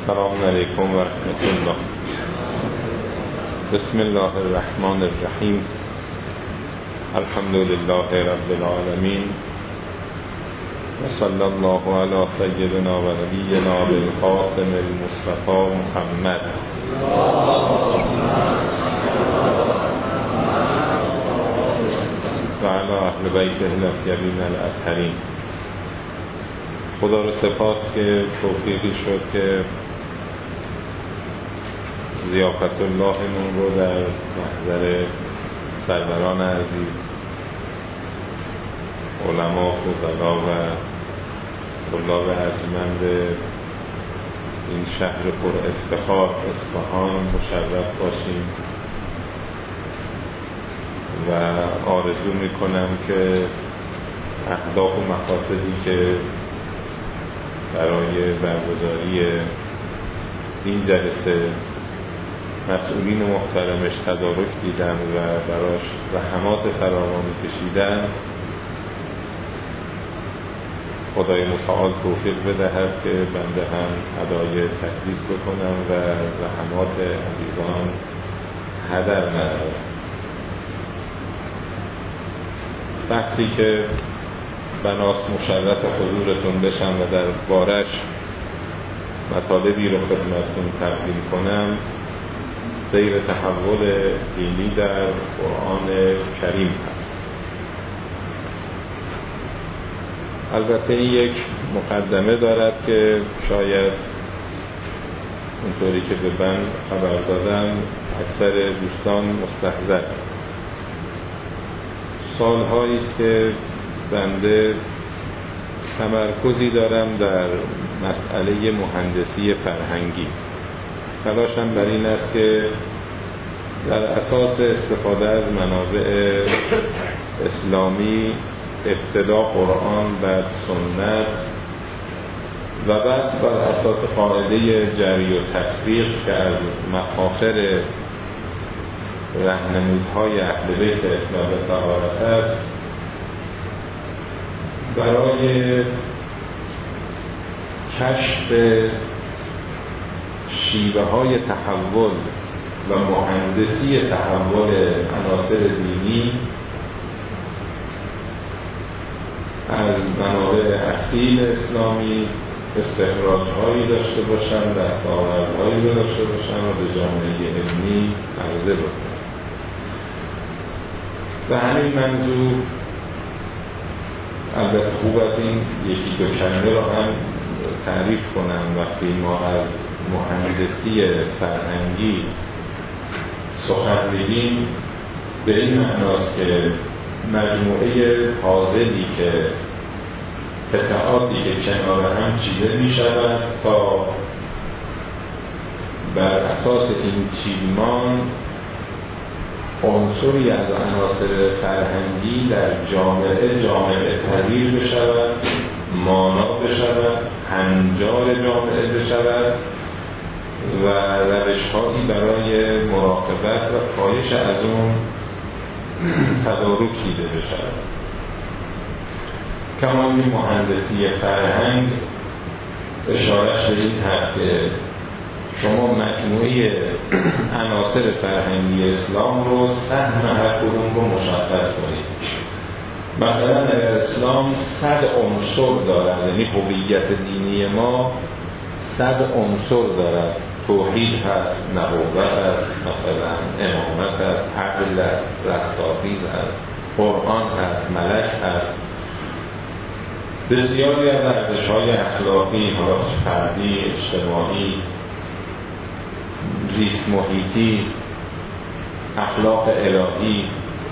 السلام علیکم و رحمت الله. بسم الله الرحمن الرحیم. الحمد لله رب العالمین و صلی الله علی سیدنا و نبینا بالقاسم المصطفى محمد و علی اهل بیته الاطهرین الاطهرین. خدا رو سپاس که توفیقی شد که ضیافت اللهمون رو در محضر سروران عزیز، علما، فضلا و طلاب ارجمند این شهر پر افتخار اصفهان مشرف باشیم و آرزو میکنم که اهداف و مقاصدی که برای برگزاری این جلسه مسئولین محترمش تدارک دیدن و براش زحمات فراوانی کشیدن، خدای متعال توفیق بدهد که بنده هم ادای تکلیف بکنم و زحمات عزیزان هدر نرود. بحثی که بناست مشرف حضورتون بشم و در بارش مطالبی رو خدمتتون تقدیم کنم، سیر تحول دینی در قرآن کریم هست. البته این یک مقدمه دارد که شاید اونطوری که به من خبر دادم اکثر دوستان مستحضر. سالهایی است که بنده تمرکزی دارم در مسئله مهندسی فرهنگی. تلاشم بر این است که در اساس استفاده از منابع اسلامی، ابتدا قرآن، بعد سنت و بعد بر اساس قاعده جری و تطبیق که از مفاخر راهنمودهای اهل بیت اسلام طهارت است، برای کشف شیوه های تحول و مهندسی تحول عناصر دینی از منابع اصیل اسلامی استخراج هایی داشته باشن، دستاوردهایی رو داشته باشن و به جامعه علمی عرضه بکنن. به همین منظور البته خوب از این یکی دو کلمه رو هم تعریف کنم. وقتی ما از مهندسی فرهنگی سخن میگیم به این معناست که مجموعه پازلی که قطعاتی که کنار هم چیده می شود تا بر اساس این چیدمان عنصری از عناصر فرهنگی در جامعه پذیر بشود، مانا بشود، هنجار جامعه بشود و روش‌هایی برای مراقبت و کاهش از اون تدارک دیده بشود. کما این مهندسی فرهنگ اشارهش به این هست که شما مجموعه عناصر فرهنگی اسلام رو سهم هر کدوم رو مشخص کنید. مثلا اگر اسلام 100 عنصر دارد، یعنی هویت دینی ما 100 عنصر دارد، توحید هست، نبوت هست، مثلا امامت هست، عدل هست، رستاخیز هست، قرآن هست، ملک هست، بسیاری از ارزش‌های اخلاقی، حالا فردی، اجتماعی، زیست محیطی، اخلاق الهی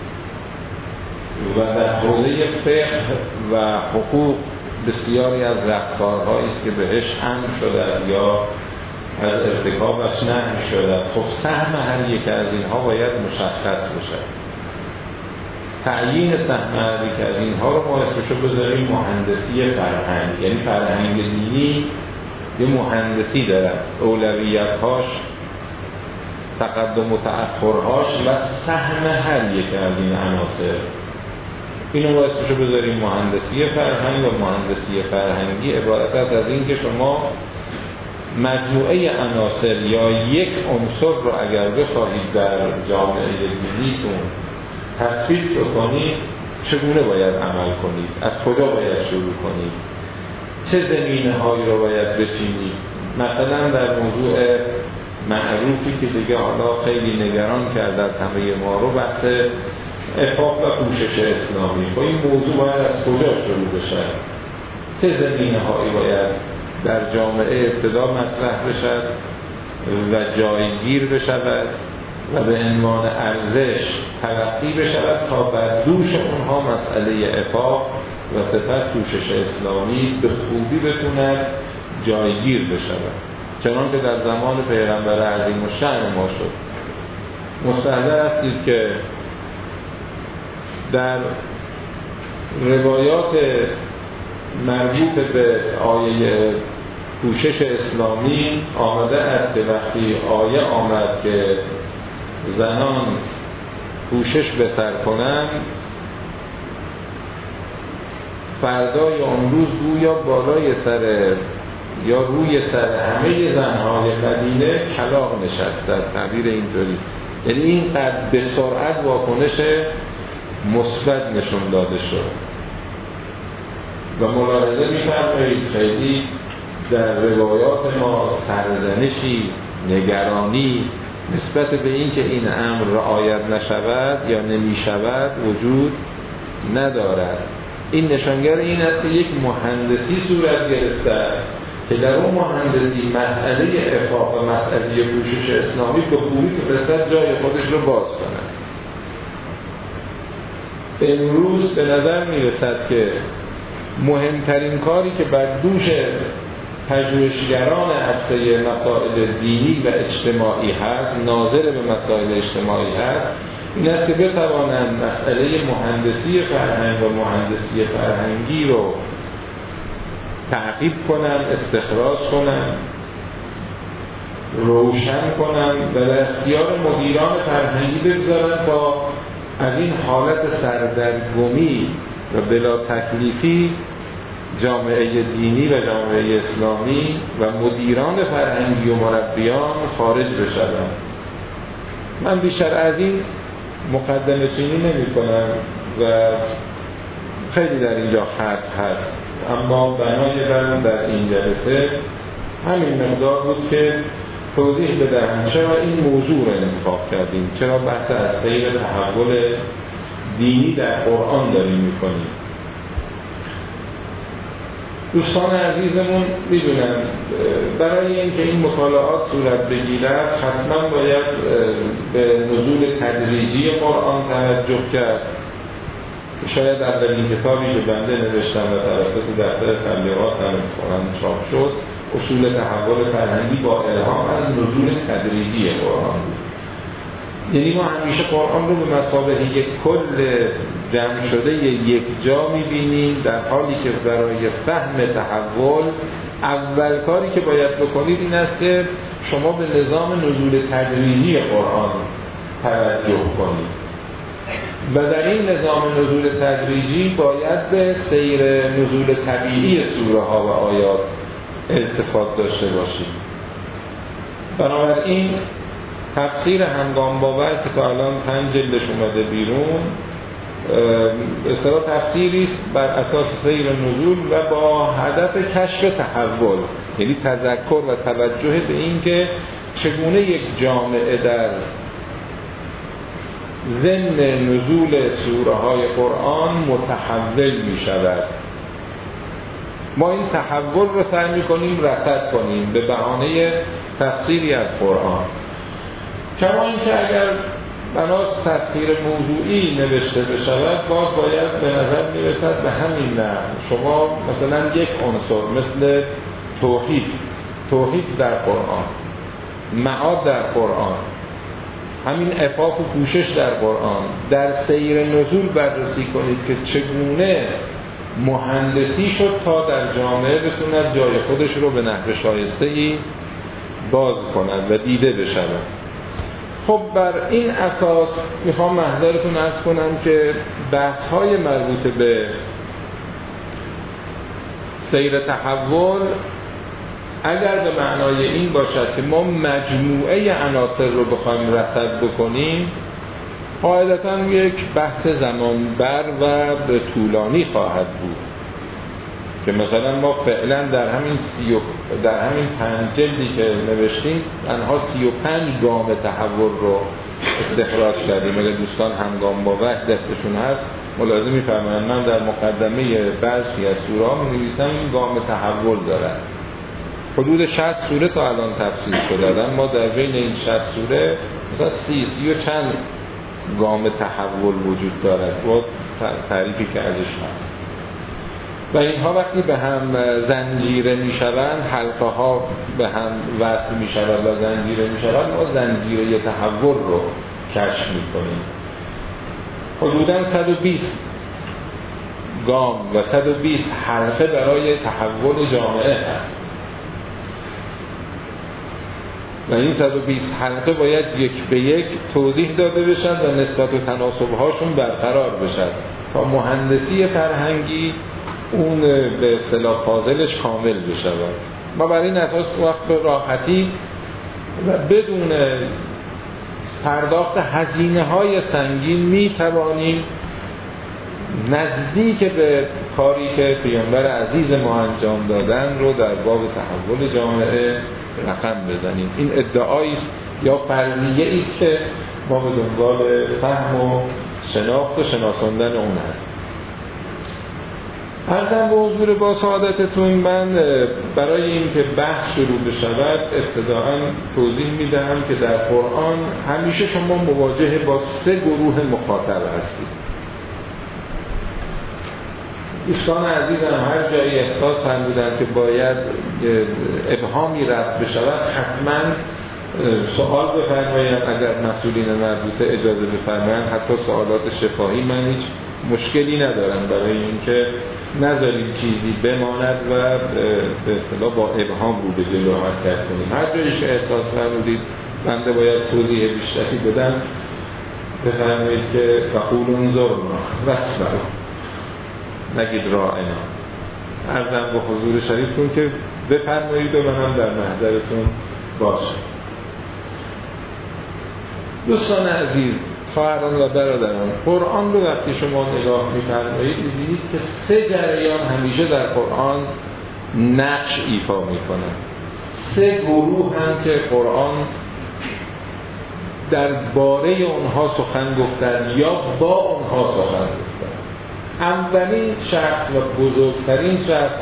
و در حوزه فقه و حقوق بسیاری از رفتارهایی است که بهش امر شده یا از ارتکابش نهی شده. خب سهم هر یک از اینها باید مشخص بشه. تعیین سهم هر یک از اینها رو ما اسمشو بذاریم مهندسی فرهنگ. یعنی فرهنگ دینی یه مهندسی داره، اولویت‌هاش، تقدم و تأخرهاش و سهم هر یک از این عناصر. اینو باید اسمشو بذاریم مهندسی فرهنگ. و مهندسی فرهنگی عبارت است از این که شما مجموعه عناصر یا یک عنصر رو اگر بخواهید در جامعه دینیتون تصفیه بکنید، چگونه باید عمل کنید؟ از کجا باید شروع کنید؟ چه زمینه‌هایی رو باید بچینید؟ مثلا در موضوع معروفی که دیگه حالا خیلی نگران کرده همه ما رو، بحث عفاف و پوشش اسلامی. با این موضوع باید از کجا شروع بشه؟ چه زمینه‌هایی باید در جامعه ابتدا مطرح بشد و جایگیر بشود و به عنوان ارزش تلقی بشود تا بر دوش اونها مسئله عفاف و سپس پوشش اسلامی به خوبی بتوند جایگیر بشود، چنان که در زمان پیغمبر عظیم الشأن ما شد. مستحضر هستید که در روایات مربوط به آیه پوشش اسلامی آمده است که وقتی آیه آمد که زنان پوشش به سر کنند، فردای اون روز گویا بالای سر یا روی سر همه زنهای مدینه کلاغ نشسته. تعبیر اینطوری، یعنی اینقدر به سرعت واکنش مثبت نشون داده شد و ملاحظه می‌فرمایید خیلی در روایات ما سرزنشی، نگرانی نسبت به این که این امر رعایت نشود یا نمی‌شود وجود ندارد. این نشانگر این است که یک مهندسی صورت گرفته که در اون مهندسی مسئله عفاف و مسئله پوشش اسلامی به خوبی تونسته جای خودش رو باز کنه. امروز به نظر میرسد که مهمترین کاری که بر دوش پژوهشگران عرصه مسائل دینی و اجتماعی هست، ناظر به مسائل اجتماعی هست، این است که بتوانند مسئله مهندسی فرهنگ و مهندسی فرهنگی رو تعقیب کنند، استخراج کنند، روشن کنند و در اختیار مدیران فرهنگی بگذارند تا از این حالت سردرگمی و بلا تکلیفی جامعه دینی و جامعه اسلامی و مدیران فرهنگی و مربیان خارج بشوند. من بیشتر از این مقدمه چینی نمی کنم و خیلی در اینجا خط هست، اما بنای من در این جلسه همین مقدار بود که توضیح بدهم چرا این موضوع رو انتخاب کردیم، چرا بحث از سیر تحول دینی در قرآن داریم میکنیم. دوستان عزیزمون میدونن برای اینکه این مطالعات صورت بگیرد حتما باید به نزول تدریجی قرآن توجه کرد. شاید اولین کتابی که بنده نوشتم و توسط دفتر تبلیغات هم چاپ شد اصول تحول فرهنگی با الهام از نزول تدریجی قرآن بود. یعنی ما همیشه قرآن رو به مثابه یک کل جمع شده یک جا می‌بینیم، در حالی که برای فهم تحول اول کاری که باید بکنید این است که شما به نظام نزول تدریجی قرآن توجه کنید و در این نظام نزول تدریجی باید به سیر نزول طبیعی سوره ها و آیات التفات داشته باشید. بنابراین تفسیر هنگام باور که تا الان 5 جلدش اومده بیرون، اصطلاح تفسیری است بر اساس سیر نزول و با هدف کشف تحول، یعنی تذکر و توجه به این که چگونه یک جامعه در ضمن نزول سوره های قرآن متحول می شود. ما این تحول رو سعی می کنیم رصد کنیم به بهانه تفسیری از قرآن، کما اینکه اگر بناس تفسیر موضوعی نوشته بشود باز باید به نظر میرسد به همین نحو شما مثلا یک عنصر مثل توحید در قرآن، معاد در قرآن، همین عفاف و پوشش در قرآن، در سیر نزول بررسی کنید که چگونه مهندسی شد تا در جامعه بتوند جای خودش رو به نحو شایسته‌ای باز کند و دیده بشود. خب بر این اساس میخوام محضرتون عرض کنم که بحث‌های مربوط به سیر تحول اگر به معنای این باشد که ما مجموعه عناصر رو بخوایم رصد بکنیم، قاعدتاً یک بحث زمانبر و طولانی خواهد بود که مثلا ما فعلا در همین 5 جلدی که نوشتیم تنها 35 گام تحول رو استخراج کردیم. اگر دوستان همگام با وحی دستشون هست ملاحظه می‌فرمایند من در مقدمه بعضی از سوره‌ها می‌نویسم این گام تحول دارد. حدود 60 سوره تا الان تفسیر شده، ما در بین این 60 سوره مثلا 30 و چند گام تحول وجود دارد با تعریفی که ازش هست و اینها وقتی به هم زنجیره میشوند، حلقه ها به هم وصل میشوند و زنجیره میشوند، ما زنجیره تحول رو کشف میکنیم. حدوداً 120 گام و 120 حلقه برای تحول جامعه هست و این 120 حلقه باید یک به یک توضیح داده بشن و نسبت و تناسب‌هاشون برقرار بشن تا مهندسی فرهنگی اون به اصطلاح پازلش کامل بشه. ما برای این اساس وقت به راحتی و بدون پرداخت هزینه‌های سنگین میتوانیم نزدیک به کاری که پیامبر عزیز ما انجام دادن رو در باب تحول جامعه رقم بزنیم. این ادعایی است یا فرضیه‌ای است که ما به دنبال فهم و شناخت و شناساندن اون هست. عرضم به حضور با سعادتتون، من برای اینکه بحث شروع بشود ابتداءً توضیح میدهم که در قرآن همیشه شما مواجه با 3 گروه مخاطب هستید. دوستان عزیزم هر جایی احساس فرمودن که باید ابهامی رفع بشود حتما سوال بفرمایید. اگر مسئولین مربوطه اجازه بفرمایند حتی سوالات شفاهی، من هیچ مشکلی ندارم برای اینکه نذاریم چیزی بماند و به اصطلاح با ابهام رو به جلو حرکت کنیم. هر جایش که احساس فرمودید بنده باید توضیح بیشتری بدم بفرمایید که فقولوا انظرنا واسمعوا، نگید راعنا. عرضم به حضور شریفتون که بفرمایید و منم در محضرتون باشم. دوستان عزیز، خواهران و برادران، قرآن رو وقتی شما نگاه می‌فرمایید می‌بینید که 3 جریان همیشه در قرآن نقش ایفا می‌کنند. 3 گروه هم که قرآن درباره اونها سخن گفتن یا با اونها سخن گفتن. اولین شخص و بزرگترین شخص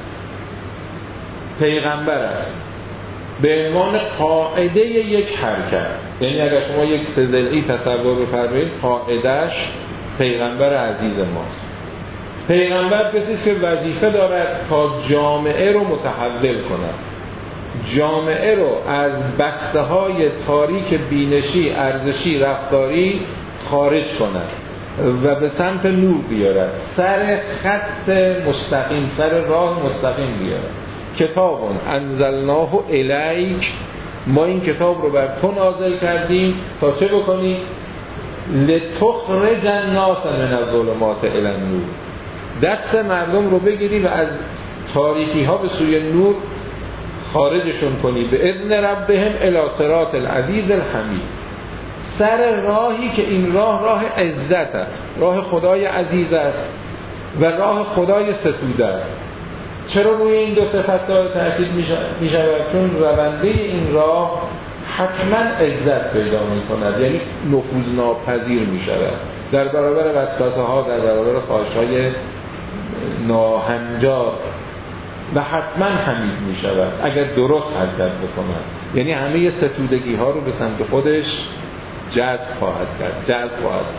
پیغمبر است به عنوان قاعده یک حرکت. یعنی اگر شما یک سلسله‌ای تصور بفرمایید، قاعده‌اش پیغمبر عزیز ماست. پیغمبر کسی که وظیفه دارد تا جامعه رو متحول کند، جامعه رو از بسته‌های تاریک بینشی، ارزشی، رفتاری خارج کند و به سمت نور بیارد، سر خط مستقیم، سر راه مستقیم بیارد. کتاب انزلناه الیک، ما این کتاب رو بر تو نازل کردیم تا چه بکنی؟ لتخرج الناس من الظلمات الی النور، دست مردم رو بگیری و از تاریکی ها به سوی نور خارجشون کنی. به اذن ربهم الی صراط العزیز الحمید، سر راهی که این راه عزت است، راه خدای عزیز است و راه خدای ستوده است. چرا روی این 2 صفت تاکید می شود؟ چون رونده این راه حتما عزت پیدا می کند، یعنی نفوذناپذیر می شود در برابر وسوسه ها، در برابر خواهش های ناهنجار و حتما حمید می شود اگر درست حرکت بکند. یعنی همه ستودگی ها رو به سمت خودش جذب خواهد کرد.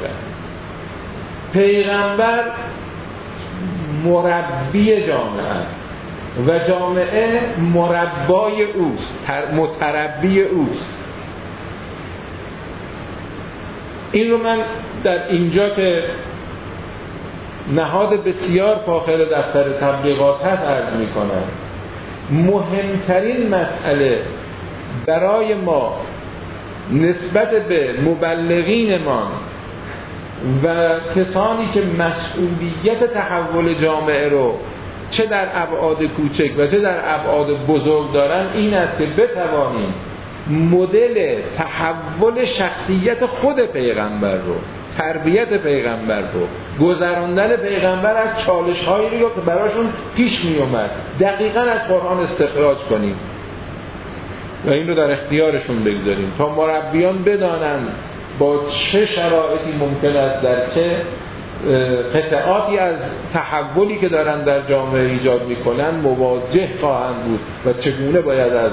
پیغمبر مربی جامعه است و جامعه مربای اوست، متربی اوست. این رو من در اینجا که نهاد بسیار فاخر دفتر تبلیغات هست عرض می کنم. مهمترین مسئله برای ما نسبت به مبلغین ما و کسانی که مسئولیت تحول جامعه رو چه در ابعاد کوچک و چه در ابعاد بزرگ دارن این است که بتوانیم مدل تحول شخصیت خود پیغمبر رو، تربیت پیغمبر رو، گذراندن پیغمبر از چالش‌هایی رو که براشون پیش می اومد دقیقاً از قرآن استخراج کنیم و این رو در اختیارشون بگذاریم تا مربیان بدانن با چه شرایطی ممکن است در چه قطعاتی از تحولی که دارن در جامعه ایجاد میکنن مواجه خواهند بود و چگونه باید از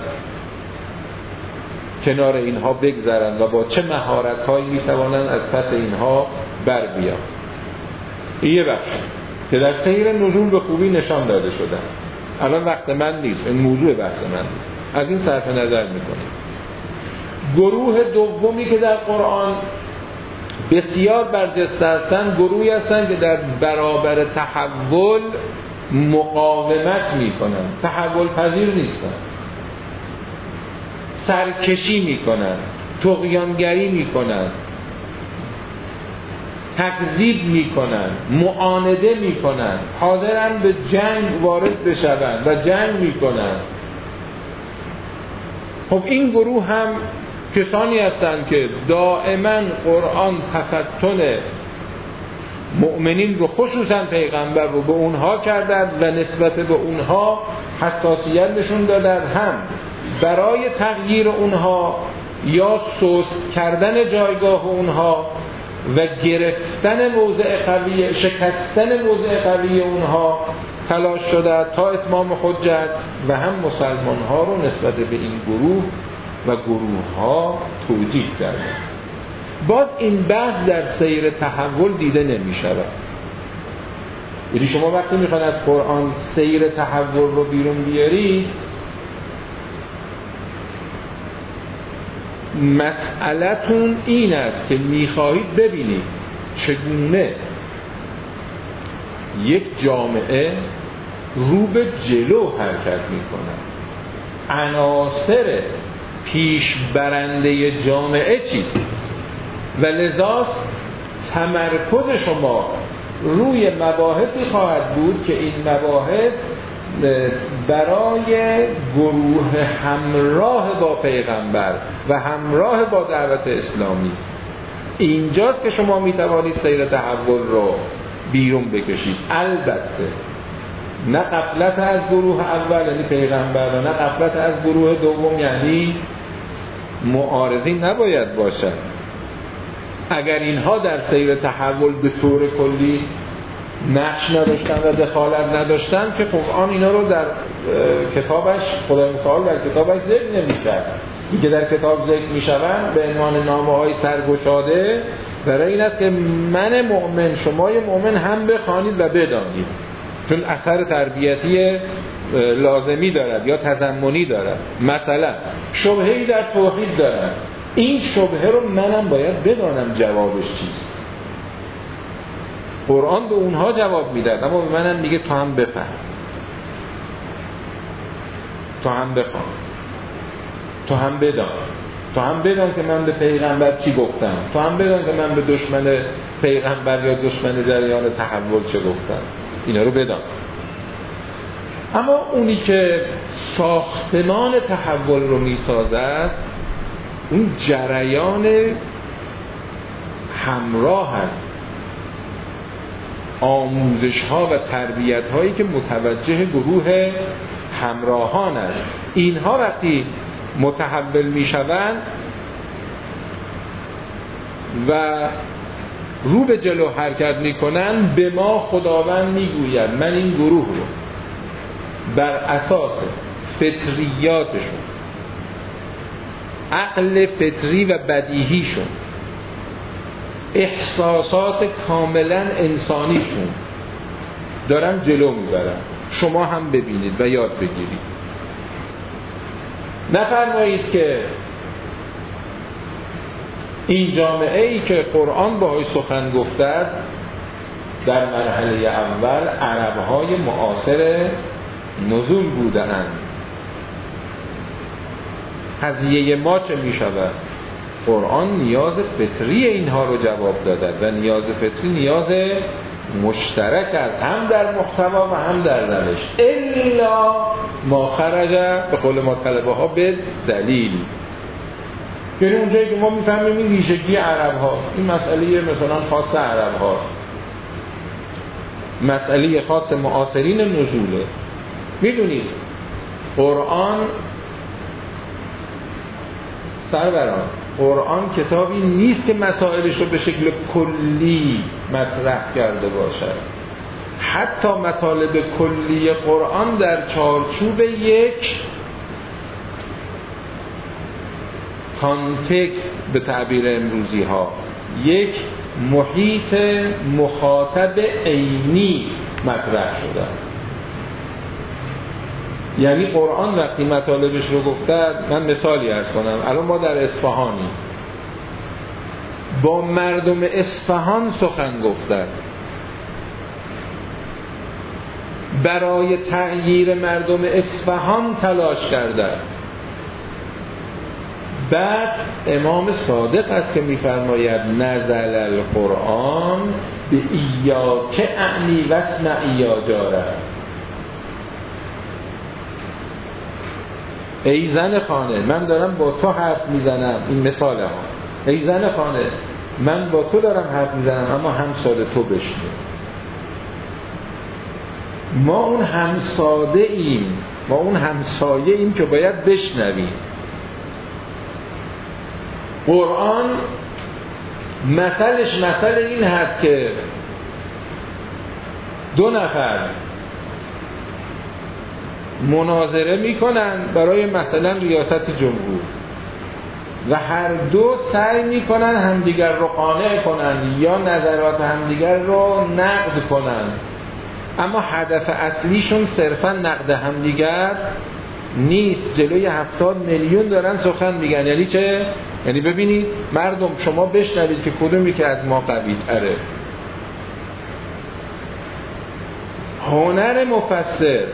کنار اینها بگذرن و با چه مهارت‌هایی میتوانن از پس اینها بر بیان. این یه بخش که در سیر نزول به خوبی نشان داده شدن. الان وقت من نیست، این موضوع بحث من نیست، از این صرف نظر میکنیم. گروه دومی که در قرآن بسیار برجسته هستند گروهی هستند که در برابر تحول مقاومت میکنن، تحول پذیر نیستن، سرکشی میکنن، طغیانگری میکنن، تکذیب میکنن، معانده میکنن، حاضرن به جنگ وارد بشوند و جنگ میکنن. خب این گروه هم کسانی هستند که دائما قرآن تفتن مؤمنین رو خصوصا پیغمبر رو به اونها کردند و نسبت به اونها حساسیت نشون دادند، هم برای تغییر اونها یا سست کردن جایگاه اونها و گرفتن موضع قوی، شکستن موضع قوی اونها تلاش شده تا اتمام حجت و هم مسلمان ها رو نسبت به این گروه و گروه ها توجیه کرده. باز این بحث در سیر تحول دیده نمی شود. یعنی شما وقتی میخواید از قرآن سیر تحول رو بیرون بیارید، مسئلتون این است که میخواهید ببینید چگونه یک جامعه رو به جلو حرکت میکنه، عناصر پیش برنده جامعه چیست و لذاست تمرکز شما روی مباحثی خواهد بود که این مباحث برای گروه همراه با پیغمبر و همراه با دعوت اسلامی است. اینجاست که شما میتوانید سیر تحول رو بیرون بکشید. البته نه غفلت از گروه اول یعنی پیغمبر و نه غفلت از گروه دوم یعنی معارضین نباید باشد. اگر اینها در سیر تحول به طور کلی نقش نداشتن و دخالت نداشتن که قرآن اینا رو در کتابش خدای متعال در کتابش ذکر نمی‌کرد. این که در کتاب ذکر می‌شوند به عنوان نامه‌های سرگشاده برای این است که من مؤمن شمای مؤمن هم بخوانید و بدانید، چون اثر تربیتی لازمی دارد یا تضمنی دارد. مثلا شبهه‌ای در توحید دارد، این شبهه رو منم باید بدانم جوابش چیست. قرآن به اونها جواب میداد اما به منم میگه تو هم بفهم، تو هم بخوان، تو هم بدان، تو هم بدان که من به پیغمبر چی گفتم، تو هم بدان که من به دشمن پیغمبر یا دشمن جریان تحول چه گفتم. اینا رو بدان. اما اونی که ساختمان تحول رو میسازد اون جریان همراه هست، آموزش ها و تربیت هایی که متوجه گروه همراهان است. اینها وقتی متحول می شوند و رو به جلو حرکت می کنند، به ما خداوند می گوید من این گروه رو بر اساس فطریاتشون، عقل فطری و بدیهیشون، احساسات کاملا انسانیشون دارن جلو میبرن. شما هم ببینید و یاد بگیرید. نفرمایید که این جامعه ای که قرآن باهاش سخن گفته در مرحله اول عربهای معاصر نزول بودند. قضیه ما چه می شود؟ قرآن نیاز فطری اینها رو جواب داده و نیاز فطری نیاز مشترک است هم در محتوا و هم در روش، الا ما خرج به قول ما طلبه ها به دلیل. یعنی اونجایی که ما میفهمیم این ویژگی عرب ها، این مسئله مثلا خاص عرب ها، مسئله خاص معاصرین نزوله. میدونید قرآن سروران، قرآن کتابی نیست که مسائلش رو به شکل کلی مطرح کرده باشد. حتی مطالب کلی قرآن در چارچوب یک کانتکست، به تعبیر امروزی ها یک محیط مخاطب عینی مطرح شده. یعنی قرآن وقتی مطالبش رو گفته، من مثالی عرض کنم، الان ما در اصفهانی با مردم اصفهان سخن گفته، برای تغییر مردم اصفهان تلاش کرده. بعد امام صادق است که می‌فرماید نزل القرآن به ایاک اعنی واسمع یا جاره. ای زن خانه، من دارم با تو حرف میزنم، این مثال ها. ای زن خانه، من با تو دارم حرف میزنم اما همسال تو بشنو. ما اون همساده ایم، ما اون همسایه ایم که باید بشنویم. قرآن مثلش مثل این هست که دو نفر مناظره میکنن برای مثلا ریاست جمهور و هر دو سعی میکنن همدیگر رو قانع کنن یا نظرات همدیگر رو نقد کنن، اما هدف اصلیشون صرفا نقد همدیگر نیست. جلوی 70 میلیون دارن سخن میگن. یعنی چه؟ یعنی ببینید مردم، شما بشنوید که کدومی که از ما قوی تره. هنر مفسر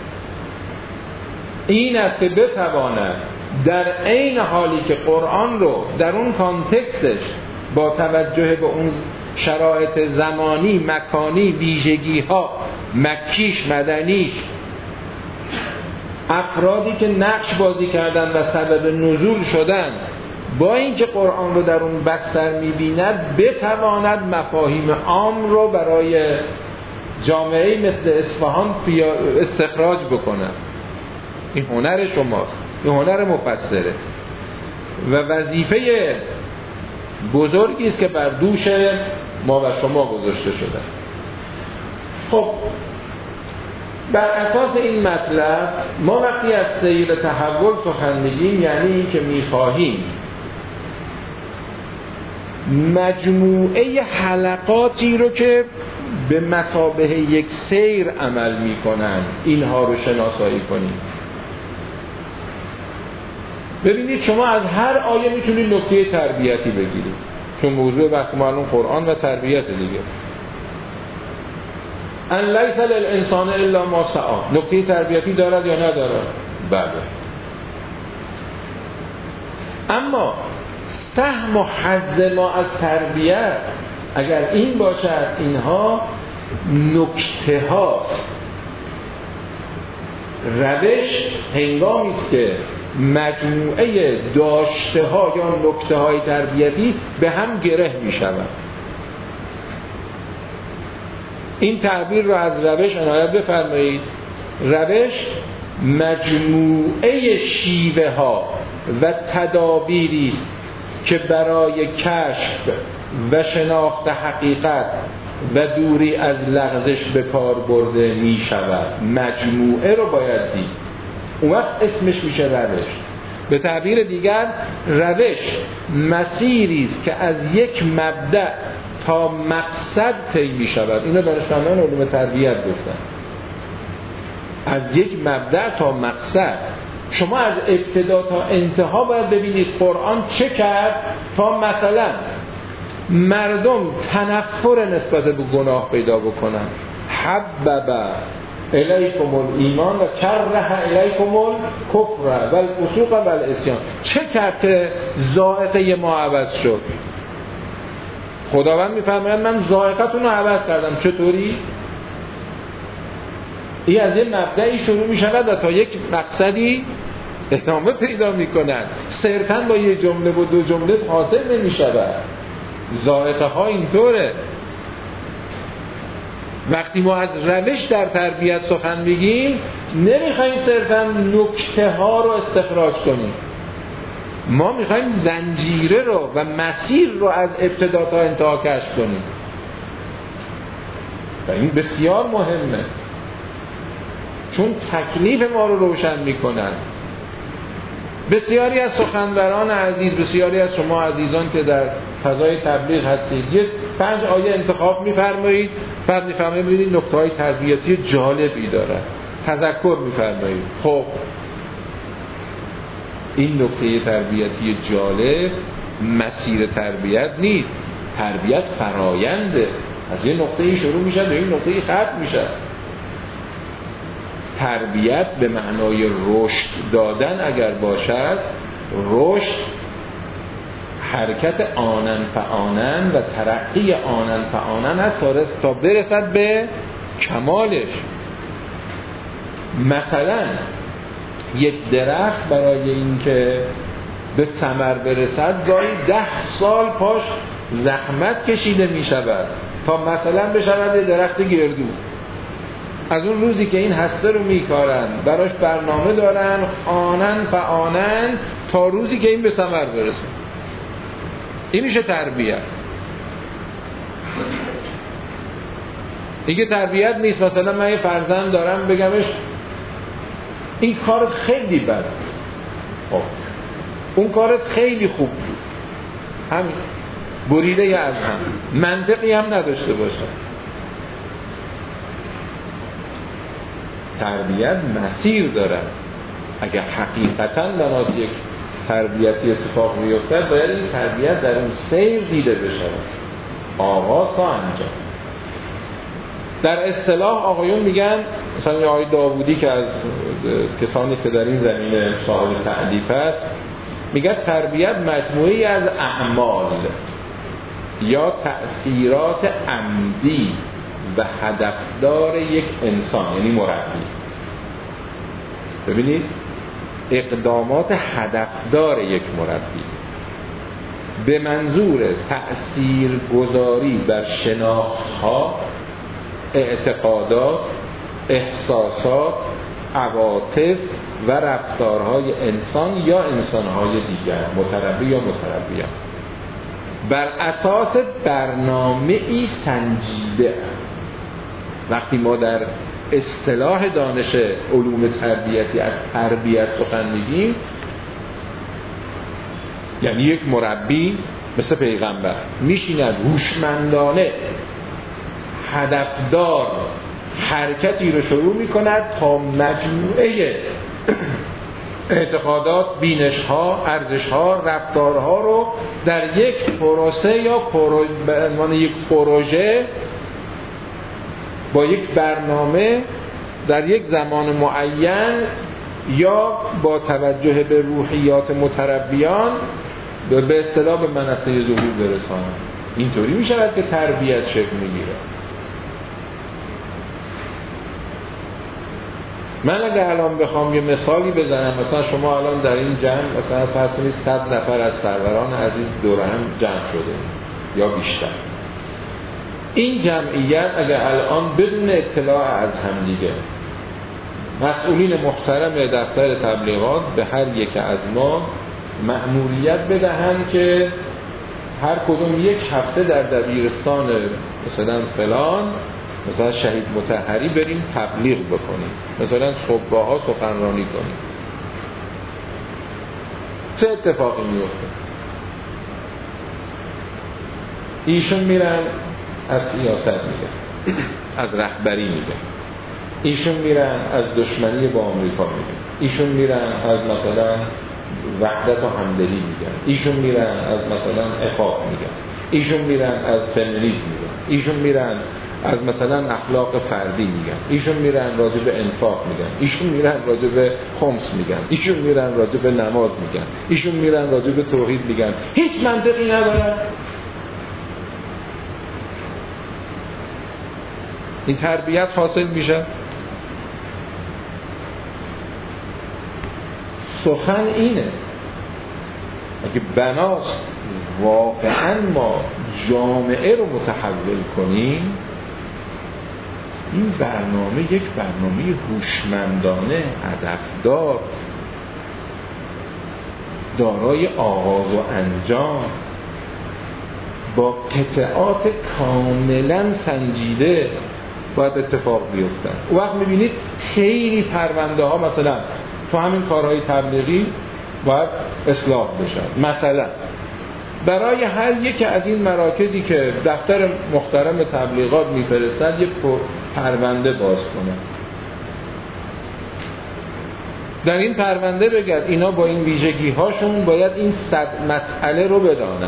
این است که بتواند در عین حالی که قرآن رو در اون کانتکستش با توجه به اون شرایط زمانی، مکانی، ویژگی ها، مکیش، مدنیش، افرادی که نقش بازی کردن و سبب نزول شدن، با اینکه قرآن رو در اون بستر می‌بیند بتواند مفاهیم عام رو برای جامعه مثل اصفهان استخراج بکنه. این هنر شماست، این هنر مفسره و وظیفه بزرگی است که بر دوش ما و شما گذاشته شده. خب بر اساس این مطلب ما وقتی از سیر تحول سخن میگیم، یعنی این که میخواهیم مجموعه حلقاتی رو که به مثابه یک سیر عمل میکنن اینها رو شناسایی کنیم. ببینید شما از هر آیه میتونید نکته تربیتی بگیرید، چون موضوع بحث ما الان قرآن و تربیت دیگه. ان لیس للانسان الا ما سعی، نکته تربیتی دارد یا ندارد؟ بله. اما سهم و حظ ما از تربیت اگر این باشد، اینها نکته هاست. روش هنگامی است که مجموعه داشته ها یا نکته های تربیتی به هم گره می شود. این تعبیر رو از روش عنایت بفرمایید. روش مجموعه شیوه ها و تدابیری است که برای کشف و شناخت حقیقت و دوری از لغزش به کار برده می شود. مجموعه رو باید دید، اون وقت اسمش میشه روش. به تعبیر دیگر روش مسیری است که از یک مبدأ تا مقصد طی می شود. اینو دانشمندان علوم تربیت گفتن، از یک مبدأ تا مقصد. شما از ابتدا تا انتها باید ببینید قرآن چه کرد تا مثلا مردم تنفر نسبت به گناه پیدا بکنن. حبب الیکم الایمان و کره الیکم الکفر و الفسوق و العصیان. چه کرد که ذائقه ما عوض شد؟ خداوند میفرماید من ذائقتون رو عوض کردم. چطوری؟ این از یه مبدعی شروع میشود و تا یک مقصدی ادامه پیدا میکنند. صرفاً با یه جمله و دو جمله حاصل نمیشود. ذائقه ها اینطوره. وقتی ما از روش در تربیت سخن بگیم نمیخوایم صرفاً نکته ها رو استخراج کنیم، ما میخوایم زنجیره رو و مسیر رو از ابتدا تا انتها کشف کنیم و این بسیار مهمه، چون تکلیف ما رو روشن میکنن. بسیاری از سخنوران عزیز، بسیاری از شما عزیزان که در فضای تبلیغ هستید، یک 5 آیه انتخاب میفرمایید، بعد میفرمایید ببینید نکته‌های تربیتی جالبی داره، تذکر میفرمایید. خب این نکته تربیتی جالب مسیر تربیت نیست. تربیت فراینده، از یه نقطه‌ای شروع میشه به این نقطه‌ای ختم میشه. تربیت به معنای رشد دادن اگر باشد، رشد حرکت آنن فآنن و ترقی آنن فآنن هست تا برسد به کمالش. مثلا یک درخت برای اینکه به ثمر برسد گاهی 10 سال پاش زحمت کشیده می شود تا مثلا بشود یک درخت گردو. از اون روزی که این هسته رو میکارن، براش برنامه دارن، آنن فآنن، تا روزی که این به ثمر برسه. این میشه تربیت. دیگه تربیت نیست مثلا من یه فرزند دارم بگمش این کارت خیلی بد، خب اون کارت خیلی خوب بود، همین بریده از هم، منطقی هم نداشته باشه. تربیت مسیر داره. اگر حقیقتاً بناس یک تربیتی اتفاق میفتد باید این تربیت در اون سیر دیده بشه، آغاز تا انجام. در اصطلاح آقایون میگن، مثلا آقای داوودی که از کسانی که در این زمینه صاحب تألیف است میگه تربیت مجموعی از اعمال یا تأثیرات عمدی و هدفدار یک انسان، یعنی مربی. ببینید اقدامات هدفدار یک مربی به منظور تأثیر گذاری بر شناخت‌ها، اعتقادات، احساسات، عواطف و رفتارهای انسان یا انسانهای دیگر، متربی یا متربیان، بر اساس برنامه‌ای سنجیده است. وقتی ما در اصطلاح دانش علوم تربیتی از تربیت سخن میگیم، یعنی یک مربی مثل پیغمبر میشیند هوشمندانه هدفدار حرکتی رو شروع میکند تا مجموعه اعتقادات، بینش‌ها، ارزش‌ها، رفتارها رو در یک پروسه یا به عنوان یک پروژه با یک برنامه در یک زمان معین یا با توجه به روحیات متربیان به اصطلاح به منصه ظهور برسانند. اینطوری میشود که تربیت شکل میگیره. من اگه الان بخوام یه مثالی بزنم، مثلا شما الان در این جمع مثلا فرض کنید 100 نفر از سروران عزیز دور هم جمع شده یا بیشتر. این جمعیت اگه الان بدون اطلاع از همدیگه مسئولین محترم دفتر تبلیغات به هر یک از ما مأموریت بدهند که هر کدوم یک هفته در دبیرستان مثلا فلان، مثلا شهید مطهری بریم تبلیغ بکنیم، مثلا صبحگاه‌ها سخنرانی کنیم، چه اتفاقی میفته؟ ایشون میرن از سیاست میگن، از رهبری میگن، ایشون میرن از دشمنی با آمریکا میگن، ایشون میرن از مثلا وحدت و همدلی میگن، ایشون میرن از مثلا عفاف میگن، ایشون میرن از فمینیسم میگن، ایشون میرن از مثلا اخلاق فردی میگن، ایشون میرن راجع به انفاق میگن، ایشون میرن راجع به خمس میگن، ایشون میرن راجع به نماز میگن، ایشون میرن راجع به توحید میگن. هیچ منطقی نداره. این تربیت حاصل میشه. سخن اینه اگه بناست واقعا ما جامعه رو متحول کنیم، این برنامه یک برنامه هوشمندانه، هدفدار، دارای آغاز و انجام، با قطعات کاملا سنجیده باید اتفاق بیفتن. اون وقت میبینید خیلی پرونده ها مثلا تو همین کارهای تبلیغی باید اصلاح بشن. مثلا برای هر یک از این مراکزی که دفتر محترم تبلیغات میفرستن یک پرونده باز کنن، در این پرونده بگرد اینا با این ویژگی هاشون باید این 100 مسئله رو بدانن.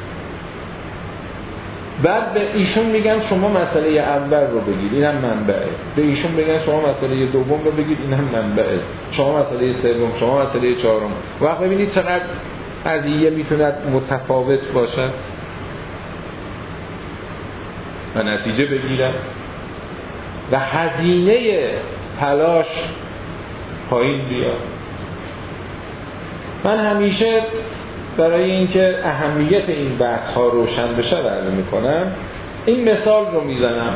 بعد به ایشون میگن شما مسئله اول رو بگید، اینم منبعه. به ایشون بگن شما مسئله دوم رو بگید، اینم منبعه. شما مسئله سوم، شما مسئله چهارم. وقت ببینید چقدر قضیه میتونه متفاوت باشه و نتیجه بگیرن و هزینه تلاش پایین بیاد. من همیشه برای اینکه اهمیت این بحث ها روشن بشه عرض میکنم، این مثال رو میزنم.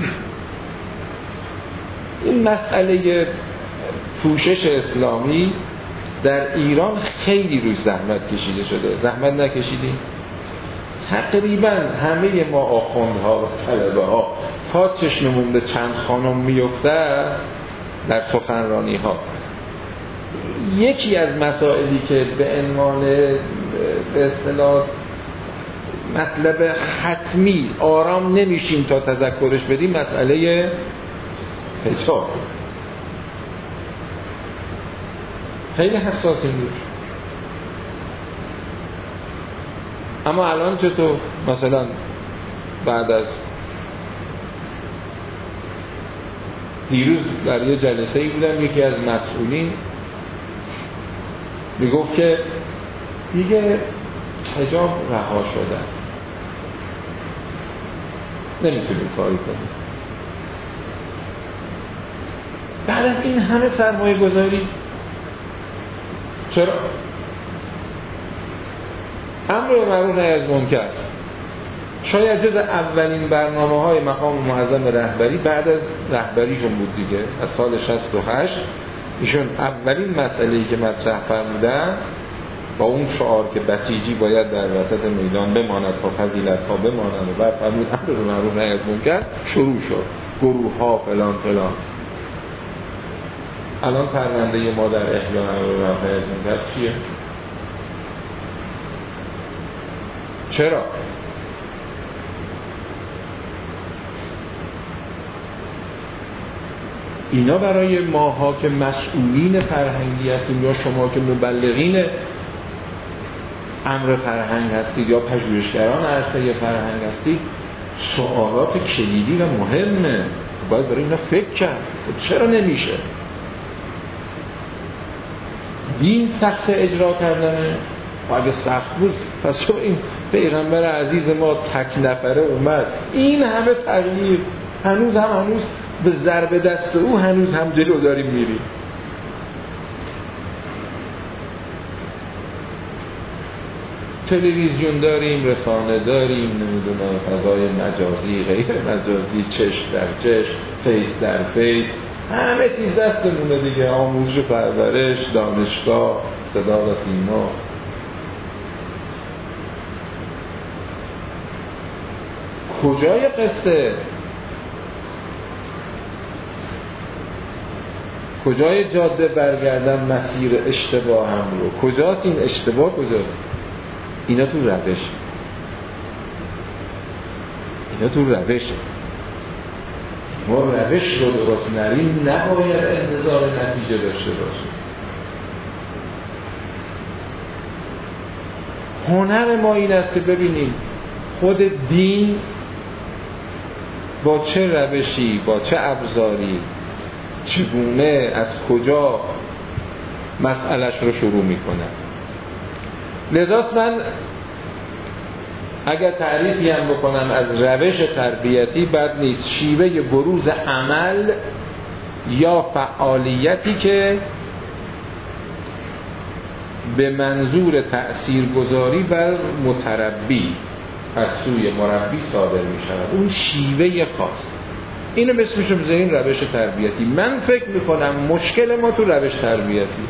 این مسئله پوشش اسلامی در ایران خیلی روی زحمت کشیده شده. زحمت نکشیدیم؟ تقریبا همه ما آخوندها و طلبه ها تا چشممون به چند خانم میفته در سخنرانی ها، یکی از مسائلی که به عنوان به اصطلاح مطلب حتمی آرام نمیشیم تا تذکرش بدیم مسئله حجاب. خیلی حساسیم روش. اما الان چطور؟ مثلا بعد از دیروز در یه جلسه ای بودم، یکی از مسئولین میگفت که دیگه حجاب رها شده است، نمیتونیم کاری کنیم. بعد از این همه سرمایه گذاری چرا؟ امر به معروف نهی از منکر شاید جز اولین برنامه‌های مقام معظم رهبری بعد از رهبریشون بود دیگه، از سال 68 ایشون اولین مسئله‌ای که مطرح فرمودن با اون شعار که بسیجی باید در وسط میدان بماند تا فضیلت‌ها بمانند و بعد فرمود امر به معروف نهی از منکر، شروع شد گروه‌ها فلان فلان. الان پرونده ما در احیا امر به معروف نهی از منکر چیه؟ چرا؟ اینا برای ماها که مسئولین فرهنگی هستیم یا شما که مبلغین امر فرهنگ هستید یا پژوهشگران عرصه فرهنگ هستید سوالات کلیدی و مهمه، باید برای اینا فکر کرد. چرا نمیشه؟ دین سخت اجرا کردنه و اگه سخت بود پس چرا این پیغمبر عزیز ما تک نفره اومد این همه تغییر، هنوز به ضرب دست او هنوز هم جلو داریم میریم. تلویزیون داریم، رسانه داریم، نمیدونم فضای مجازی، غیر مجازی، چشم در چشم، فیس در فیس، همه چیز دستمونه دیگه، آموزش و پرورش، دانشگاه، صدا و سیما. کجای قصه؟ کجای جاده برگردن مسیر اشتباه هم رو؟ کجاست این اشتباه؟ کجاست؟ اینا تو روشه. ما روش رو درست نریم نباید انتظار نتیجه داشته باشیم. هنر ما این است که ببینیم خود دین با چه روشی، با چه ابزاری، چگونه، از کجا مسئلهش رو شروع میکنه. لذاست من اگر تعریفی هم بکنم از روش تربیتی بد نیست، شیوه بروز عمل یا فعالیتی که به منظور تأثیرگذاری بر متربی از سوی مربی صادر می شود، اون شیوه خاص. اینو بسمشو بذارین روش تربیتی. من فکر میکنم مشکل ما تو روش تربیتی،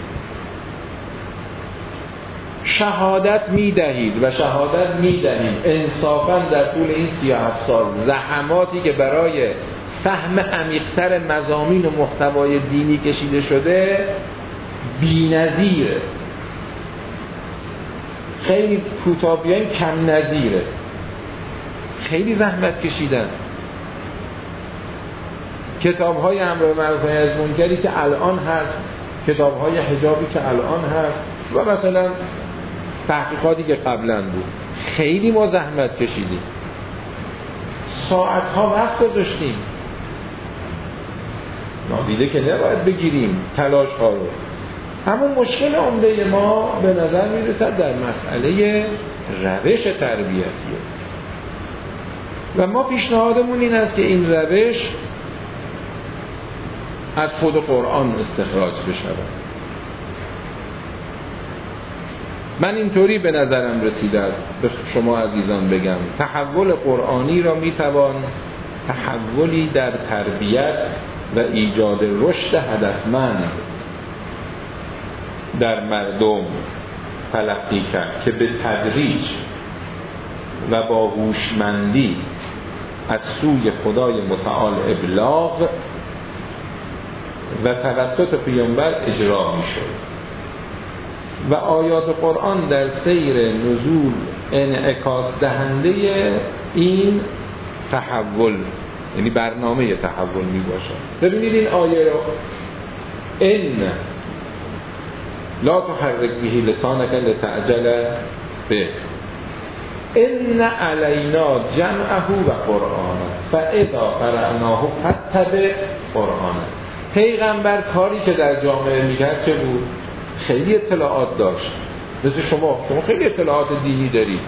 شهادت میدهید و شهادت میدهید انصافا در طول این 37 سال زحماتی که برای فهم عمیق‌تر مضامین و محتوای دینی کشیده شده بی‌نظیره، خیلی کوتاه بیایم کم نظیره، خیلی زحمت کشیدن. کتاب‌های امر بالمعروف و نهی از منکری که الان هست، کتاب‌های حجابی که الان هست و مثلا تحقیقاتی که قبلا بود، خیلی ما زحمت کشیدیم، ساعت‌ها وقت گذاشتیم. نادیده که نباید بگیریم تلاش‌ها رو. اما مشکل عمده ما به نظر میرسد در مسئله روش تربیتیه و ما پیشنهادمون این است که این روش از خود قرآن استخراج بشود. من اینطوری به نظرم رسیده به شما عزیزان بگم، تحول قرآنی را میتوان تحولی در تربیت و ایجاد رشد هدفمند در مردم تلقی کرد که به تدریج و با هوشمندی از سوی خدای متعال ابلاغ و توسط پیامبر اجرا می شد و آیات قرآن در سیر نزول انعکاس دهنده این تحول، یعنی برنامه تحول می باشد. ببینید این آیه رو، ان لا تحرک به لسانک لتعجل به ان علینا جمعه و قرآنه فاذا قرأناه فاتبع قرآنه. پیغمبر کاری که در جامعه میکرد چه بود؟ خیلی اطلاعات داشت، مثل شما خیلی اطلاعات دینی دارید،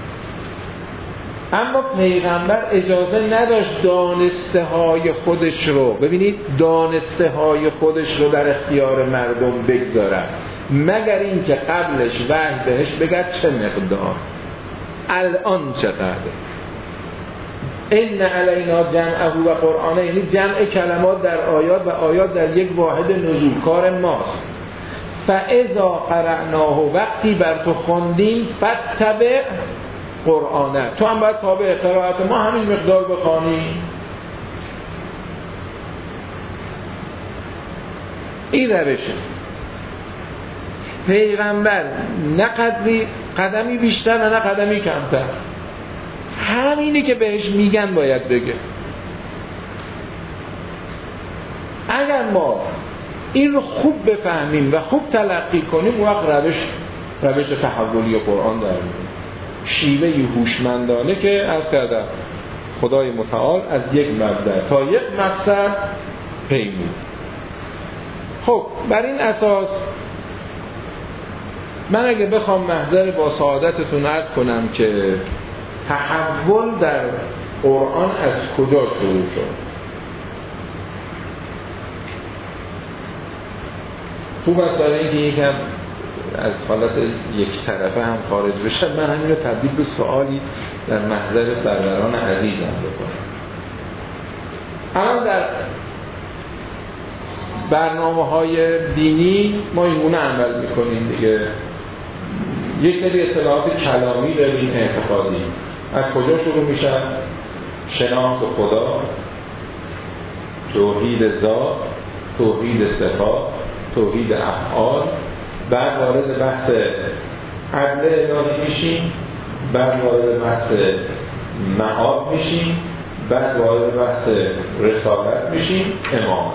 اما پیغمبر اجازه نداشت دانسته های خودش رو، ببینید دانسته های خودش رو در اختیار مردم بگذارد، مگر این که قبلش وحی بهش بگد چه مقدار، الان چقدر. ان علینا جمعه و قرآنه، یعنی جمع کلمات در آیات و آیات در یک واحد نزول، کار ماست. فاذا قرأناه، وقتی بر تو خوندیم، فاتبع قرآنه، تو هم باید تابع قرائت ما همین مقدار بخوانی. این روشه. پیغمبر نه قدمی بیشتر و نه قدمی کمتر، همینی که بهش میگن باید بگه. اگر ما این رو خوب بفهمیم و خوب تلقی کنیم، وقت روش تحولی قرآن در میاد، شیوه هوشمندانه که عرض کردم خدای متعال از یک مبدأ تا یک مقصد پیمود. خب بر این اساس من اگه بخوام محضر با سعادتتون عرض کنم که تحول در قرآن از کجا شروع شد، خوب است برای اینکه یکم از حالت یک طرفه هم خارج بشه، من همین رو تبدیل به سوالی در محضر سروران عزیزم بکنم. اما در برنامه‌های دینی ما اینگونه عمل می‌کنیم دیگه، یک سری اطلاعات کلامی داریم، اعتقادی. از کجا شروع میشه؟ شناخت خدا، توحید ذات، توحید صفات، توحید افعال، بعد وارد بحث عدل الهی میشیم، بعد وارد بحث معاد میشیم، بعد وارد بحث رسالت میشیم، امامت.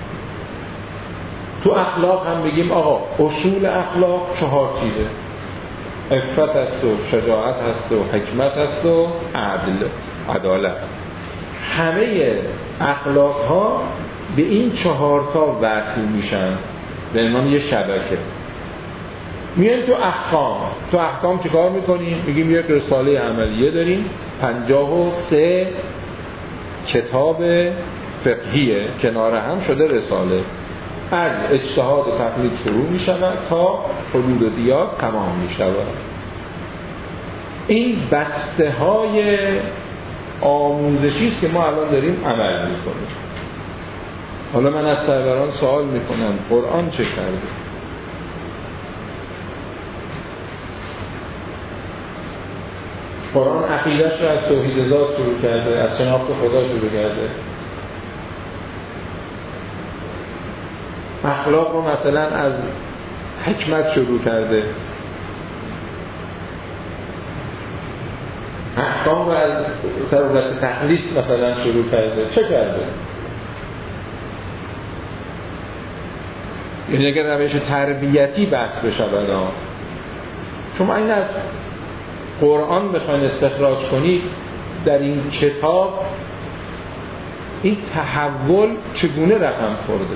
تو اخلاق هم بگیم آقا اصول اخلاق 4 چیزه، عفت هست و شجاعت هست و حکمت هست و عدالت. همه اخلاق ها به این 4 تا وصل میشن به عنوان یه شبکه. میایم تو احکام چیکار میکنیم؟ میگیم یک رساله عملیه داریم 53 کتاب فقهیه کنار هم شده رساله، از اجتهاد و تقلید شروع میشود تا حدود و دیات تمام میشود. این بسته های آموزشی است که ما الان داریم عمل میکنیم. حالا من از سروران سوال میکنم قرآن چه کرده؟ قرآن عقیده‌اش رو از توحید ذات شروع کرده، از شناخت خدا شروع کرده. اخلاق رو مثلا از حکمت شروع کرده، احکام رو از ضرورت تقلید مثلا شروع کرده. چه کرده؟ یعنی اگر روش تربیتی بحث بشه بلا شما این از قرآن بخواین استخراج کنید در این کتاب این تحول چگونه رقم خورده.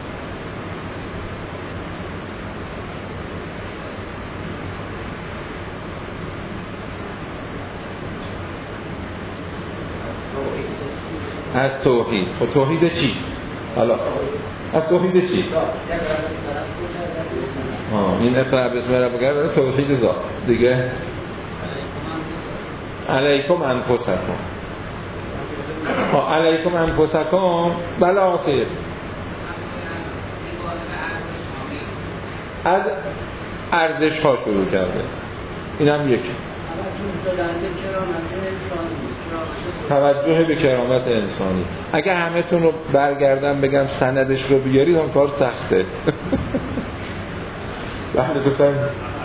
از توحید. خب توحید چی؟ حالا از توحید چی؟ این اقرأ بسم ربک توحید ذات دیگه. علیکم انفسکم. علیکم انفسکم بله آسید از ارزش ها شروع کرده. این هم یکی توجه به کرامت انسانی. اگه همه تون رو برگردم بگم سندش رو بیارید اون کار سخته. بله گفتم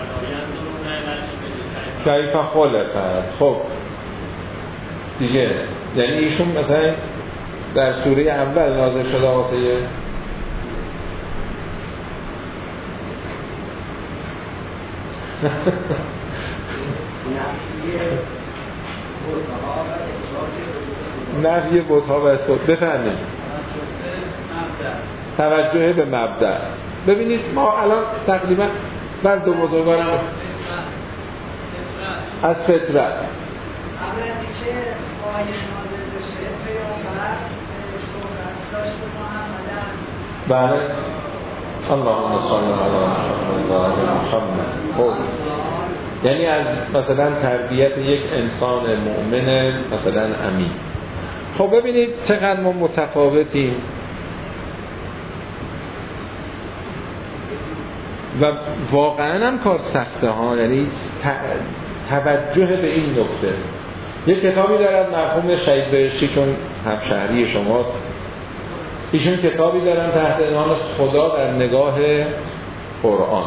کیف خلقت. خب دیگه یعنی ایشون مثلا در سوره اول نازل شده واسه نفی بت‌ها و اثبات. بفهمید توجه به مبدأ. ببینید ما الان تقریبا بر دو بزرگوارم از فطرت بله اللهم صل علی محمد. یعنی از مثلا تربیت یک انسان مؤمن مثلا امین. خب ببینید چقدر ما متفاوتیم و واقعا هم کار سخته ها. یعنی توجه به این نکته. یک کتابی دارد مرحوم شهید بهشتی چون همشهری شماست، ایشون کتابی دارن تحت عنوان خدا در نگاه قرآن.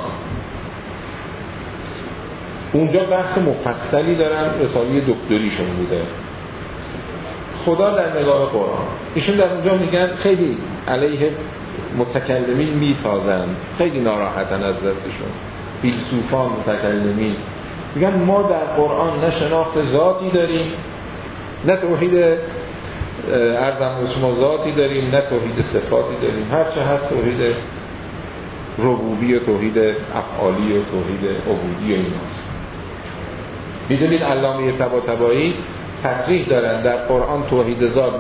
اونجا بحث مفصلی دارن، رساله دکتریشون بوده خدا در نگاه قرآن. ایشون در اونجا میگن خیلی علیه متکلمین میتازن، خیلی ناراحتن از دستشون، فیلسوفان متکلمین میگن ما در قرآن نه شناخت ذاتی داریم نه توحید ارزم اسم ذاتی داریم نه توحید صفاتی داریم، هرچه هست توحید ربوبی و توحید افعالی و توحید عبودی و ایناست. میدونید علامه طباطبایی تصریح دارن در قرآن توحید ذات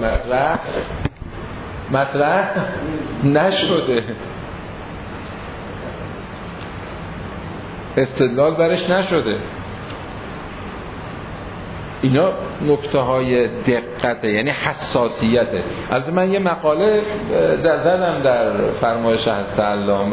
مطرح نشده، استدلال برش نشده. اینا نکته های دقته، یعنی حساسیته. البته من یه مقاله زدم در فرمایش از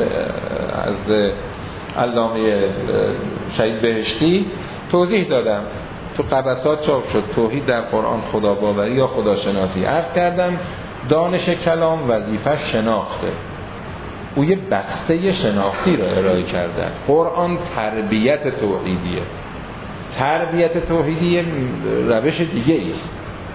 علامه شهید بهشتی توضیح دادم، تو قبسات چاپ شد توحید در قرآن خداباوری یا خداشناسی. عرض کردم دانش کلام وظیفه شناخته، او یه بسته شناختی رو ارائه کرده. قرآن تربیت توحیدیه. تربیت توحیدی روش دیگه است.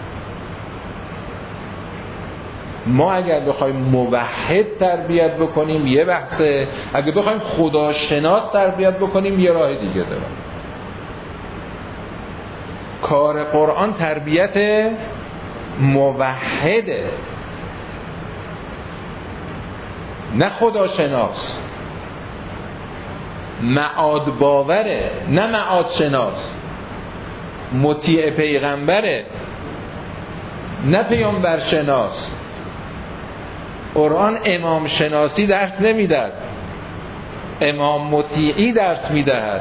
ما اگر بخوایم موحد تربیت بکنیم یه بحثه، اگر بخوایم خداشناس تربیت بکنیم یه راه دیگه داره. کار قرآن تربیت موحده نه خداشناس. معاد باوره، نه معاد شناس. مطیع پیغمبره، نه پیامبر شناس. قرآن امام شناسی درس نمیدهد، امام مطیعی درس میدهد.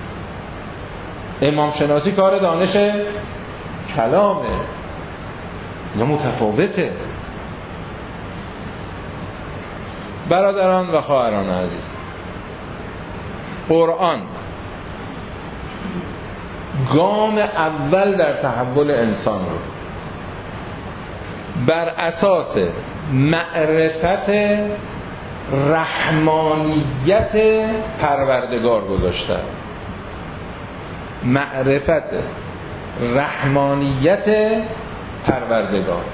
امام شناسی کار دانش کلامه، یا متفاوته. برادران و خواهران عزیز، قرآن گام اول در تحول انسان رو بر اساس معرفت رحمانیت پروردگار گذاشته. معرفت رحمانیت پروردگار.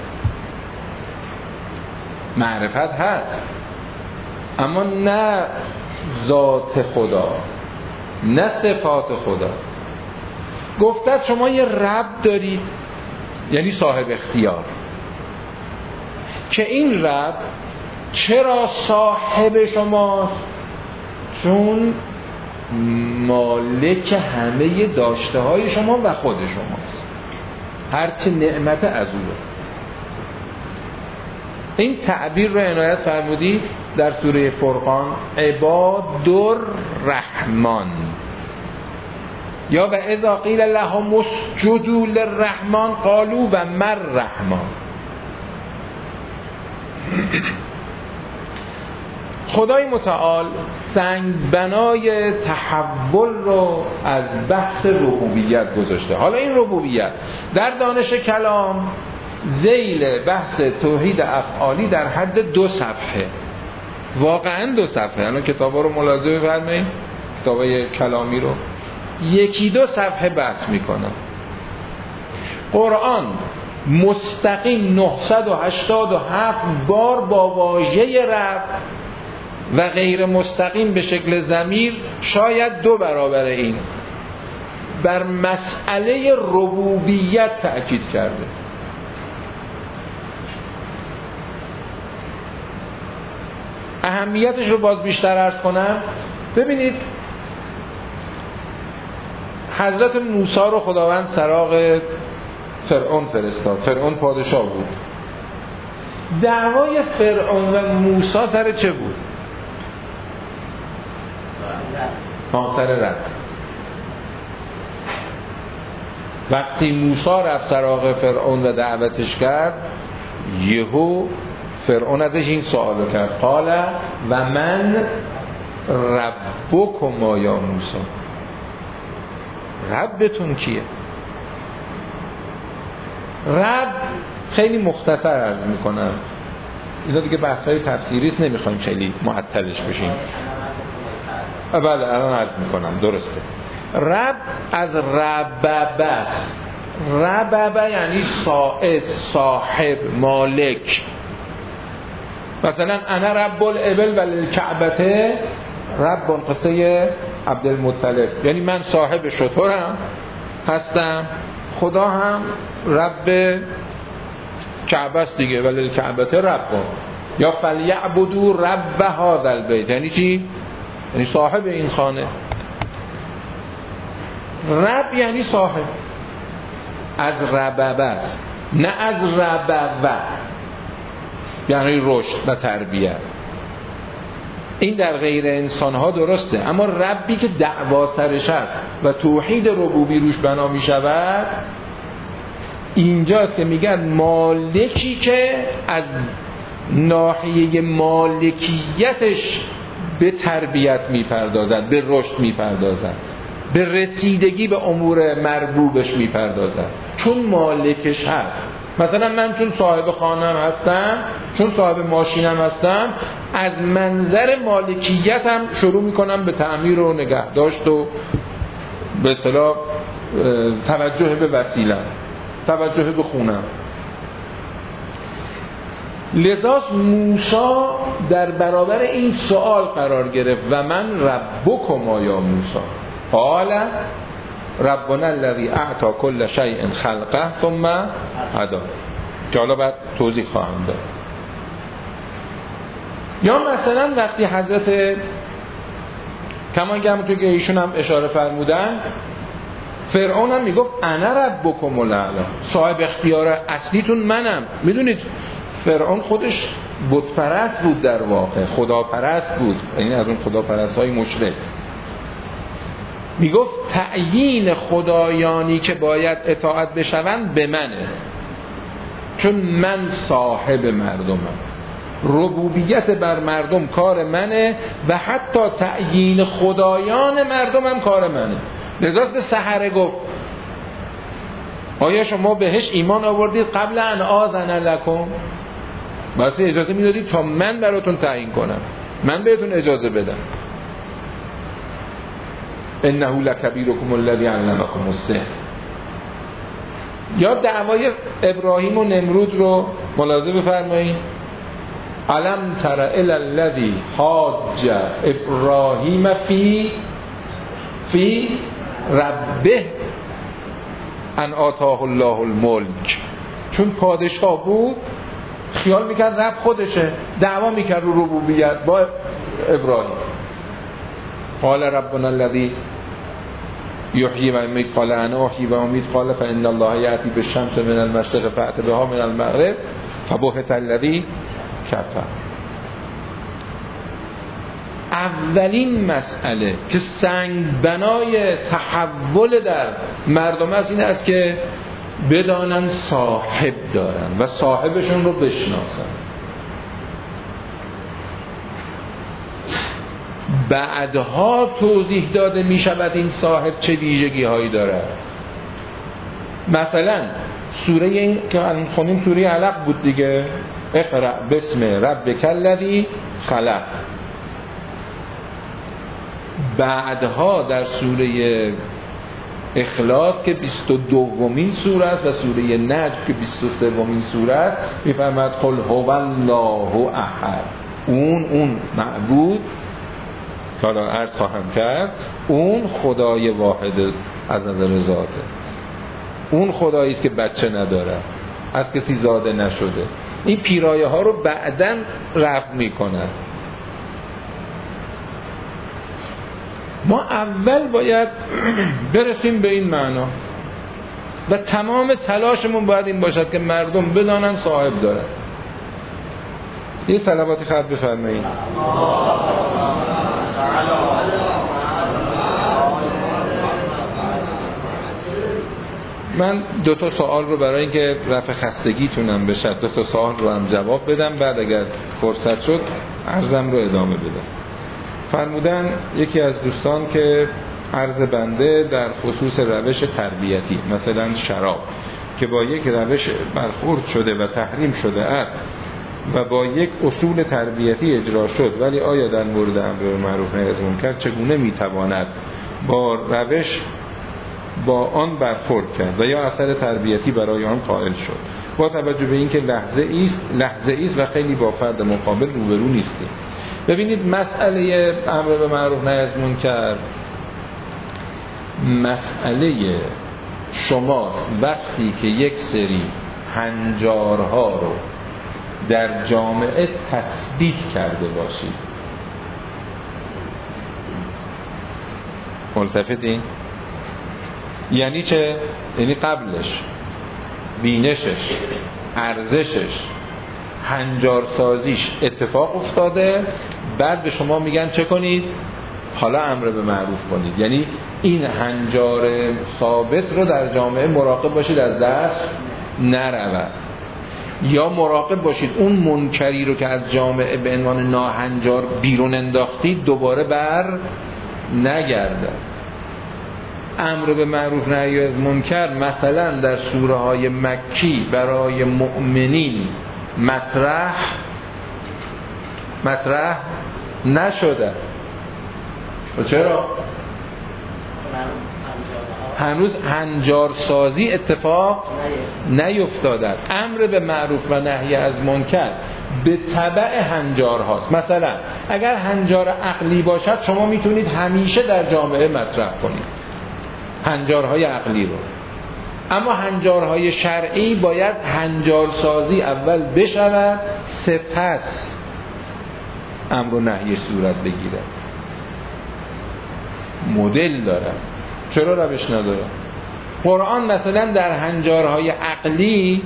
معرفت هست، اما نه ذات خدا، نه صفات خدا. گفتد شما یه رب دارید، یعنی صاحب اختیار، که این رب چرا صاحب شماست؟ چون مالک همه داشته های شما و خود شماست، هرچه نعمت از او. این تعبیر رو عنایت فرمودی در سوره فرقان، عبادالرحمن، یا و اذا قیل لهم اسجدوا للرحمن قالوا و مر رحمان. خدای متعال سنگ بنای تحول رو از بحث ربوبیت گذاشته. حالا این ربوبیت در دانش کلام ذیل بحث توحید افعالی در حد 2 صفحه، واقعا 2 صفحه. الان کتابا رو ملاحظه بفرمایید، کتابای کلامی رو 1-2 صفحه بحث میکنم. قرآن مستقیم 987 بار با واژه رب و غیر مستقیم به شکل ضمیر شاید 2 برابر این بر مسئله ربوبیت تأکید کرده. اهمیتش رو باز بیشتر عرض کنم. ببینید حضرت موسی رو خداوند سراغ فرعون فرستاد. فرعون پادشاه بود. دعوای فرعون و موسی سر چه بود؟ سر رد. وقتی موسی رفت سراغ فرعون و دعوتش کرد، یهو فرعون ازش این سوالو کرد، قال و من ربکما یا موسی، ربتون کیه؟ رب خیلی مختصر عرض میکنم، اینا دیگه بحث‌های تفسیری است، نمیخوایم خیلی معطلش بشیم. بله الان عرض میکنم. درسته، رب از رببه است. رببه یعنی صاحب، مالک. مثلا انا رب الابل وللکعبه رب، قصه عبدالمطلب، یعنی من صاحب شترم هستم، خدا هم رب کعبه است دیگه، وللکعبه رب. یا فلیعبدوا رب هذا البیت، یعنی چی؟ یعنی صاحب این خانه. رب یعنی صاحب، از رببه است، نه از ربوه، یعنی رشد و تربیت. این در غیر انسان ها درسته، اما ربی که دعوا سرش است و توحید ربوبی روش بنا می شود، اینجاست که میگن مالکی که از ناحیه مالکیتش به تربیت میپردازد، به رشد میپردازد، به رسیدگی به امور مربوبش میپردازد، چون مالکش هست. مثلا من چون صاحب خانم هستم، چون صاحب ماشینم هستم، از منظر مالکیتم شروع میکنم به تعمیر و نگهداشت و به اصطلاح توجه به وسیله، توجه به خونم. لذا موسی در برابر این سوال قرار گرفت، و من ربکما یا موسی، قال ربنا الذی اعطى كل شیء خلقه ثم هدی، که حالا بعد توضیح خواهم داد. یا مثلا وقتی حضرت کما که همونطور که ایشون هم اشاره فرمودن، فرعون هم میگفت انا ربکم الاعلی، صاحب اختیار اصلیتون منم. میدونید فرعون خودش بت پرست بود، در واقع خدا پرست بود، یعنی از اون خدا پرست های مشرک. میگفت تعیین خدایانی که باید اطاعت بشوند به منه، چون من صاحب مردمم، ربوبیت بر مردم کار منه و حتی تعیین خدایان مردمم کار منه. لذاست به سحره گفت آیا شما بهش ایمان آوردید قبل ان آذن لکم؟ واسه اجازه میدادید تا من براتون تعیین کنم، من بهتون اجازه بدم. انه لکبیرکم الذی علمکم السحر. یا دعوای ابراهیم و نمرود رو ملاحظه بفرمایید. علم تر الی الذی حاج ابراهیم فی ربه ان آتاه الله الملک. چون پادشاه بود خیال میکرد رب خودشه، دعوا میکرد رو ربوبیت با ابراهیم. قال ربنا الذی یحیی و یمیت قال انا احیی و امیت قال فان الله یأتی بالشمس من المشرق فأت بها من المغرب فبهت الذی کفر. اولین مسئله که سنگ بنای تحول در مردم است این است که بدانن صاحب دارن و صاحبشون رو بشناسن. بعدها توضیح داده می شود این صاحب چه ویژگی هایی دارد. مثلا سوره این که الان خوندیم سوره علق بود دیگه، اقرأ بسم ربک الذی خلق. بعدها در سوره اخلاص که 22مین سوره است و سوره نجم که 23مین سوره است میفرماید قل هو الله احد. اون معبود که حالا عرض خواهم کرد، اون خدای واحد از نظر ذاته، اون خدایی است که بچه نداره، از کسی زاده نشده. این پیرایه ها رو بعداً رفع میکنن. ما اول باید برسیم به این معنا و تمام تلاشمون باید این باشد که مردم بدانن صاحب داره. یه صلواتی خط بفرمایید. من 2 سوال رو برای اینکه رفع خستگیتونم بشه 2 سوال رو هم جواب بدم، بعد اگر فرصت شد عرضم رو ادامه بدم. فرمودن یکی از دوستان که عرض بنده در خصوص روش تربیتی، مثلا شراب که با یک روش برخورد شده و تحریم شده است و با یک اصول تربیتی اجرا شد، ولی آیا در مورد امر معروف نهی از منکر چگونه میتواند با روش با آن برخورد کرد و یا اثر تربیتی برای آن قائل شد، با توجه به اینکه لحظه ایست و خیلی با فرد مقابل روبرو نیستیم. ببینید مسئله امر به معروف نهی از منکر مسئله شماست وقتی که یک سری هنجارها رو در جامعه تثبیت کرده باشید. ملتفتین؟ یعنی چه؟ یعنی قبلش، بینشش، ارزشش، هنجارسازیش اتفاق افتاده، بعد به شما میگن چه کنید؟ حالا امر به معروف کنید. یعنی این هنجار ثابت رو در جامعه مراقب باشید از دست نرود، یا مراقب باشید اون منکری رو که از جامعه به عنوان ناهنجار بیرون انداختید دوباره بر نگرده. امر به معروف نهی از منکر مثلا در سوره های مکی برای مؤمنین مطرح نشده. چرا؟ هنوز هنجارسازی اتفاق نیفتاده. امر به معروف و نهی از منکر به تبع هنجار هاست. مثلا اگر هنجار عقلی باشد شما میتونید همیشه در جامعه مطرح کنید هنجارهای عقلی رو، اما هنجارهای شرعی باید هنجارسازی اول بشود سپس امر و نهی صورت بگیره. مدل دارن. چرا روش ندارن؟ قرآن مثلا در هنجارهای عقلی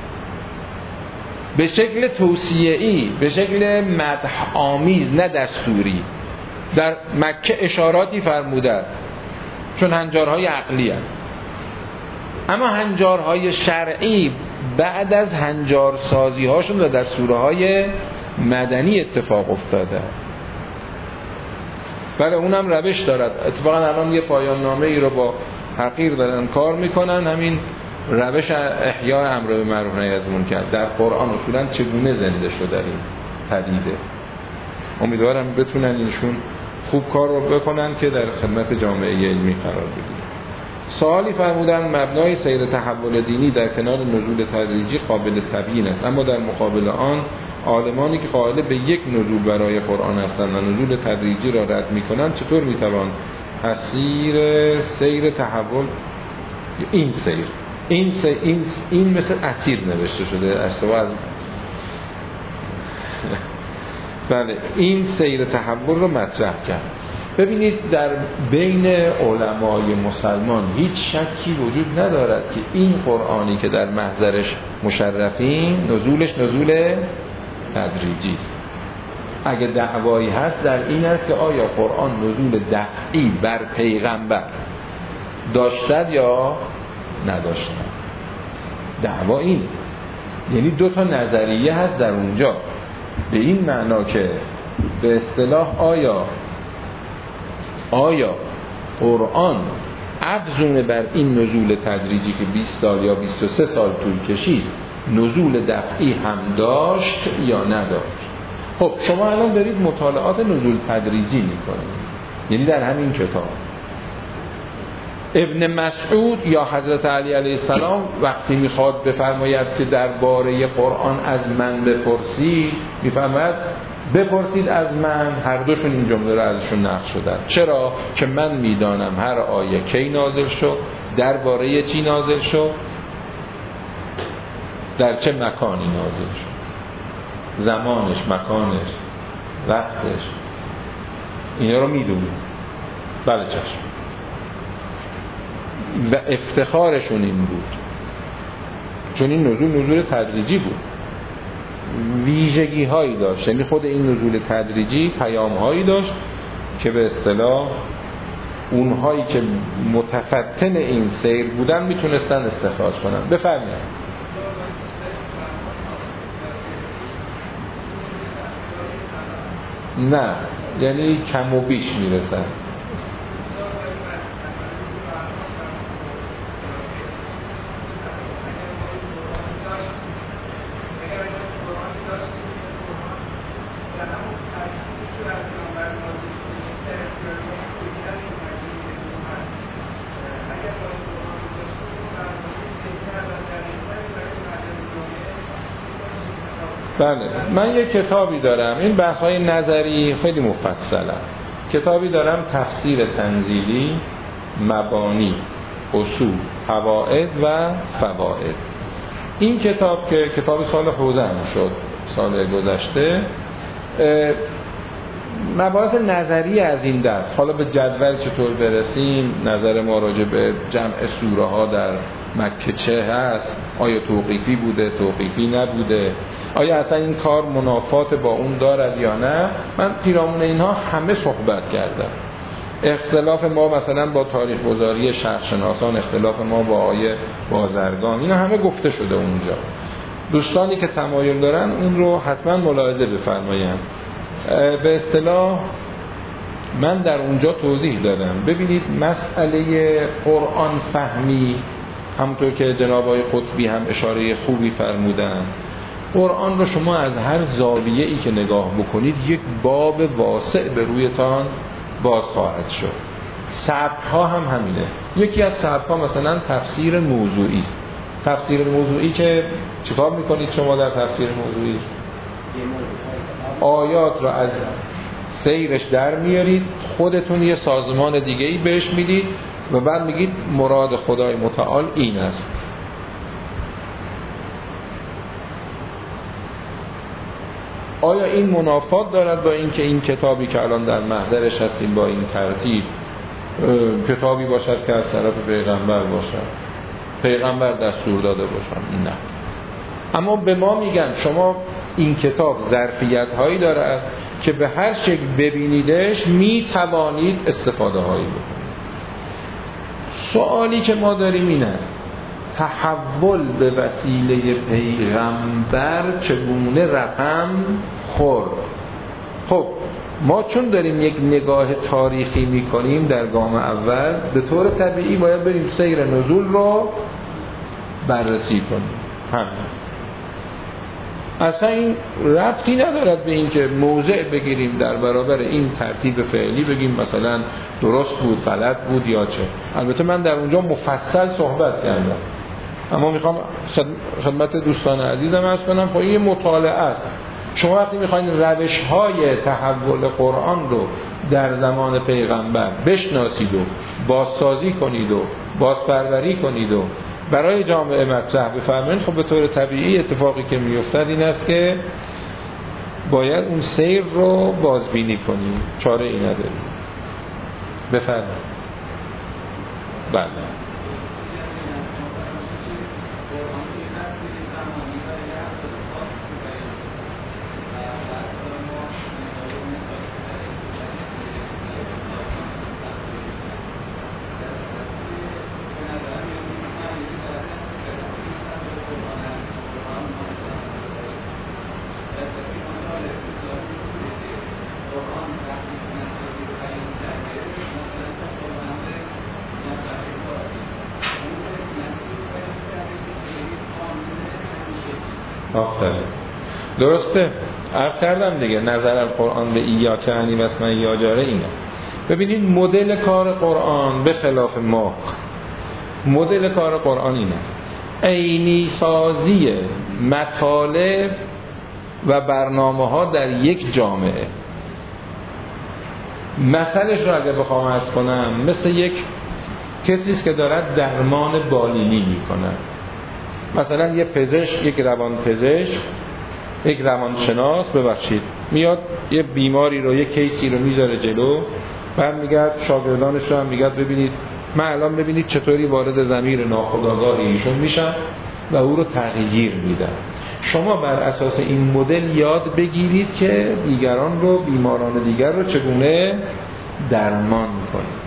به شکل توصیه‌ای، به شکل مدح آمیز نه دستوری، در مکه اشاراتی فرمودند چون هنجارهای عقلی هست. اما هنجارهای شرعی بعد از هنجار سازی هاشون در سوره های مدنی اتفاق افتاده. بله اونم روش دارد. اتفاقا الان یه پایان نامه ای رو با حقیر دارن کار میکنن، همین روش احیاء امر به معروف نهی از منکر در قرآن اصولا چگونه زنده شده این پدیده. امیدوارم بتونن اینشون خوب کار رو بکنن که در خدمت جامعه علمی قرار بگیره. سوالی فرمودن مبنای سیر تحول دینی در کنار نزول تدریجی قابل تبیین است، اما در مقابل آن عالمانی که قائل به یک نزول برای قرآن هستند و نزول تدریجی را رد می‌کنند چطور می‌توان سیر تحول این مثل اسیر نوشته شده اشتباه از بله این سیر تحول رو مطرح کرد. ببینید در بین علمای مسلمان هیچ شکی وجود ندارد که این قرآنی که در محضرش مشرفیم نزولش نزول تدریجی است. اگه دعوایی هست در این است که آیا قرآن نزول دفعی بر پیغمبر داشتد یا نداشتد. دعوا این، یعنی دو تا نظریه هست در اونجا، به این معنا که به اصطلاح آیا قرآن افزون بر این نزول تدریجی که 20 سال یا 23 سال طول کشید نزول دفعی هم داشت یا نداشت. خب شما الان دارید مطالعات نزول تدریجی میکنید، یعنی در همین کتاب ابن مسعود یا حضرت علی علیه السلام وقتی میخواد بفرماید که درباره قرآن از من بپرسید میفرماید بپرسید از من. هر دوشون این جمله رو ازشون نقل شدن. چرا؟ که من میدانم هر آیه کی نازل شد، درباره چی نازل شد، در چه مکانی نازل شد، زمانش، مکانش، وقتش، اینا رو میدونم. بله چشم. و افتخارشون این بود چون این نزول تدریجی بود، ویژگی هایی داشت، یعنی خود این نزول تدریجی پیام هایی داشت که به اصطلاح اونهایی که متفتن این سیر بودن میتونستن استخراج کنن. بفرمایید. نه، یعنی کم و بیش میرسن. بله من یک کتابی دارم، این بحث‌های نظری خیلی مفصله. کتابی دارم تفسیر تنزیلی، مبانی، اصول، قواعد و فواید. این کتاب که کتاب سال حوزه هم شد سال گذشته، مباحث نظری از این دست. حالا به جدول چطور برسیم، نظر ما راجع به جمع سوره ها در مکه چه هست، آیا توقیفی بوده، توقیفی نبوده، آیا اصلا این کار منافات با اون دارد یا نه. من پیرامون اینها همه صحبت کردم. اختلاف ما مثلا با تاریخ گذاری شرقشناسان، اختلاف ما با آیه بازرگان، اینا همه گفته شده اونجا. دوستانی که تمایل دارن اون رو حتما ملاحظه بفرمایند. به اصطلاح من در اونجا توضیح دادم. ببینید مسئله قرآن فهمی، همونطور که جناب آقای قطبی هم اشاره خوبی فرمودن، قرآن رو شما از هر زاویه ای که نگاه بکنید یک باب واسع به رویتان باز خواهد شد. سبک ها هم همینه. یکی از سبک ها مثلا تفسیر موضوعی است. تفسیر موضوعی که چیکار میکنید شما در تفسیر موضوعی؟ آیات را از سیرش در میارید، خودتون یه سازمان دیگه ای بهش میدید و بعد میگید مراد خدای متعال این است. آیا این منافات دارد با این که این کتابی که الان در محضرش هستیم با این ترتیب کتابی باشد که از طرف پیغمبر باشد، پیغمبر دستور داده باشد، نه. اما به ما میگن شما این کتاب ظرفیت هایی دارد که به هر شکل ببینیدش میتوانید استفاده هایی بکنید. سوالی که ما داریم این است تحول به وسیله پیغمبر چگونه رقم خورد؟ خب ما چون داریم یک نگاه تاریخی میکنیم در گام اول، به طور طبیعی باید بریم سیر نزول رو بررسی کنیم. همین اصلا این ربطی ندارد به این که موضع بگیریم در برابر این ترتیب فعلی بگیم مثلا درست بود، غلط بود یا چه. البته من در اونجا مفصل صحبت کردم، اما میخوام خدمت دوستان عزیزم عرض کنم خب این مطالعه است. شما وقتی میخواین روش‌های تحول قرآن رو در زمان پیغمبر بشناسید و بازسازی کنید و بازپروری کنید و برای جامعه مطرح بفرمایید، خب به طور طبیعی اتفاقی که میافتد این است که باید اون سیر رو بازبینی کنیم، چاره ای نداریم. بفرمایید. بله. درسته، عرض کردم دیگه نظر القرآن به ایاک عنی واسمن یا جاره اینه. ببینید مدل کار قرآن به خلاف ما، مدل کار قرآن اینه عینی سازی مطالب و برنامه ها در یک جامعه. مثلش رو اگر بخوام عرض کنم مثل یک کسیست که دارد درمان بالینی میکنه. مثلا یه پزشک، یک روانپزشک، یک روانشناس میاد یه بیماری رو، یه کیسی رو میذاره جلو، بعد میگه شاگردانش رو هم میگه ببینید من الان ببینید چطوری وارد ضمیر ناخودآگاه ایشون میشم و او رو تغییر میدم. شما بر اساس این مدل یاد بگیرید که دیگران رو، بیماران دیگر رو چگونه درمان کنید.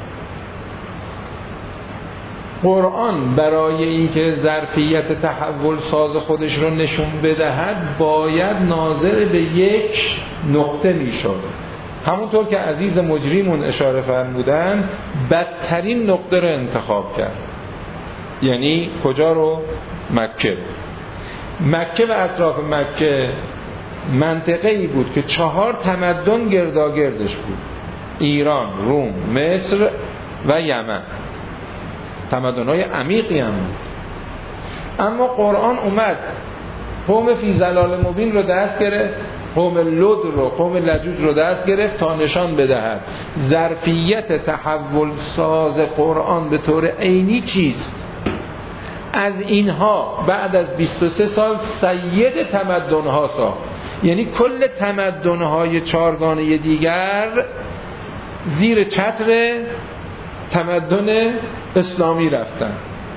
قرآن برای اینکه ظرفیت تحول ساز خودش رو نشون بدهد باید ناظر به یک نقطه میشد. همونطور که عزیز مجریمون اشاره فرمودن بدترین نقطه رو انتخاب کرد. یعنی کجا رو؟ مکه. مکه و اطراف مکه منطقه‌ای بود که 4 تمدن گرداگردش بود: ایران، روم، مصر و یمن. تمدن‌های عمیقی هم بود. اما قرآن اومد قوم فی ضلال مبین رو دست گرفت، قوم لد رو، قوم لجوج رو دست گرفت تا نشان بدهد ظرفیت تحول ساز قرآن به طور عینی چیست. از اینها بعد از 23 سال سید تمدن‌ها ساخت. یعنی کل تمدن‌های 4 گانه دیگر زیر چتر تمدن اسلامی رفتن.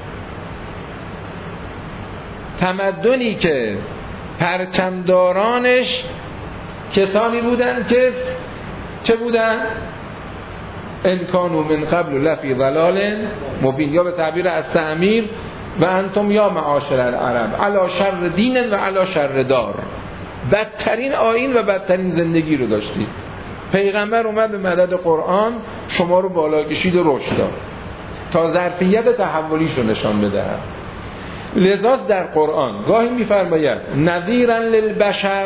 تمدنی که پرچمدارانش کسانی بودن که چه بودن؟ انکانو من قبل لفی ضلال مبین، یا به تعبیر استعمیر و انتم یا معاشر العرب علی شر دین و علی شر دار. بدترین آیین و بدترین زندگی رو داشتید. پیغمبر اومد به مدد قرآن شما رو بالا کشید و رشد داد تا ظرفیت تحولیش رو نشان بدهد. لذاست در قرآن گاهی می‌فرماید نذیرا للبشر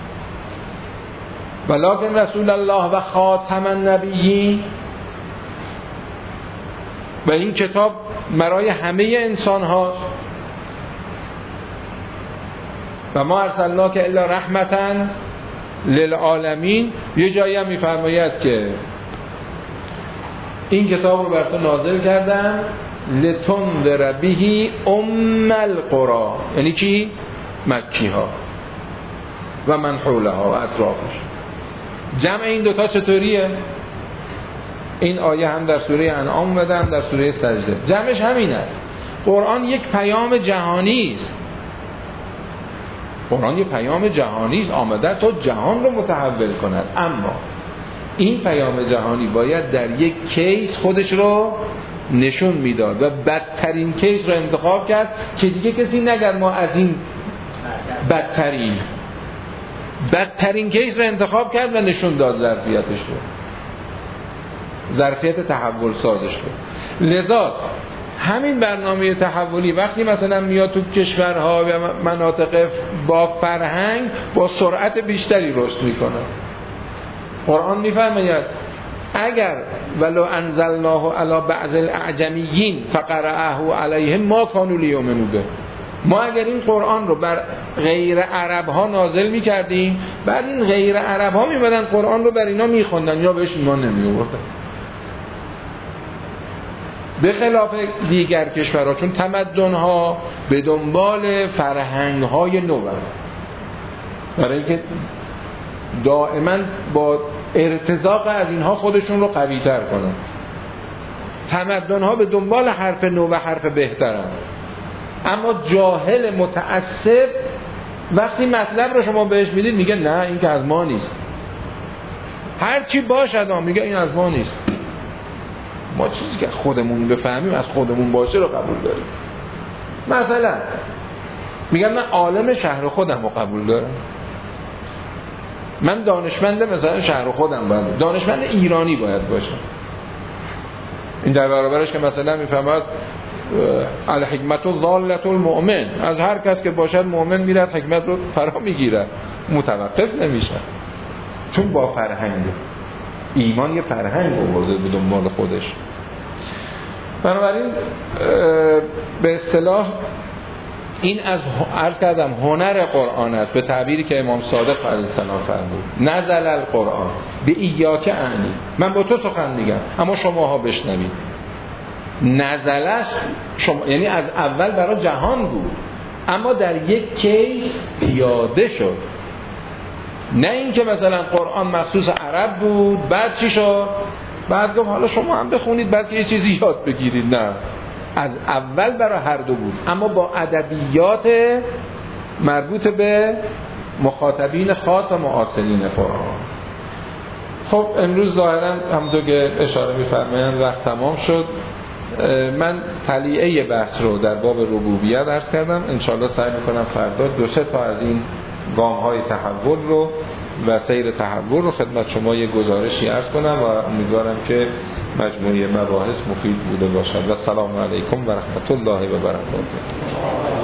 ولکن رسول الله و خاتم النبیین، و این کتاب برای همه انسان هاست و ما ارسلناک الا رحمتا للعالمین. یه جایی هم می‌فرماید که این کتاب رو بر تو نازل کردم لتنذر به ام القرى، یعنی کی؟ مکی ها و من حولها و اطرافش. جمع این دوتا چطوریه؟ این آیه هم در سوره انعام اومده، هم در سوره سجده. جمعش همین است. قرآن یک پیام جهانی است. قرآن یک پیام جهانی است، آمده تا جهان رو متحول کند. اما این پیام جهانی باید در یک کیس خودش رو نشون میداد و بدترین کیس رو انتخاب کرد که دیگه کسی نگه ما از این بدترین کیس رو انتخاب کرد و نشون داد ظرفیتش رو، ظرفیت تحول سازش رو. لذاست همین برنامه تحولی وقتی مثلا میاد تو کشورها و مناطق با فرهنگ با سرعت بیشتری رشد میکنه. قرآن میفرماید اگر ولو انزلناه علی بعض الاعجمیین فقرأه علیهم ما کانوا لیؤمنوا به، ما اگر این قرآن رو بر غیر عرب ها نازل میکردیم، بعد این غیر عرب ها میمدن قرآن رو بر اینا میخوندن یا بهش ایمان نمیآوردن. به خلاف دیگر کشورها، چون تمدن ها به دنبال فرهنگ های نو هستند، برای اینکه دائما با ارتزاق از اینها خودشون رو قوی تر کنن. تمدن ها به دنبال حرف نو و حرف بهترن، اما جاهل متعصب وقتی مطلب رو شما بهش میدید میگه نه این که از ما نیست، هر چی باشد میگه این از ما نیست. ما چیزی که خودمون بفهمیم از خودمون باشه رو قبول داریم. مثلا میگم من عالم شهر خودم رو قبول دارم، من دانشمند مثلا شهر خودم باید، دانشمند ایرانی باید باشم. این در برابرش که مثلا میفهمد الحکمت ضالة المؤمن، از هر کس که باشد مؤمن میرد حکمت رو فرا میگیرد، متوقف نمیشه، چون با فرهنگ. ایمان یه فرهنگ آورده به دنبال خودش. بنابراین به اصطلاح این از عرض کردم هنر قرآن است، به تعبیری که امام صادق علیه السلام فرمود نزل القرآن به ایاک اعنی، من با تو سخن میگم اما شماها بشنوید. نزلش شما یعنی از اول برای جهان بود، اما در یک کیس پیاده شد. نه این که مثلا قرآن مخصوص عرب بود بعد چی شد، بعد گفت حالا شما هم بخونید بعد یه چیزی یاد بگیرید. نه، از اول برای هر دو بود، اما با ادبیات مربوط به مخاطبین خاص و معاصرین قرآن. خب امروز ظاهرا همونطور که اشاره می‌فرمایند وقت تمام شد. من تلیعه بحث رو در باب ربوبیت عرض کردم، انشاءالله سعی میکنم فردا 2-3 تا از این گام‌های تحول رو و سیر تحول رو خدمت شما یه گزارشی عرض کنم و امیدوارم که مجموعه مباحث مفید بوده باشد. و السلام علیکم و رحمت الله و برکاته.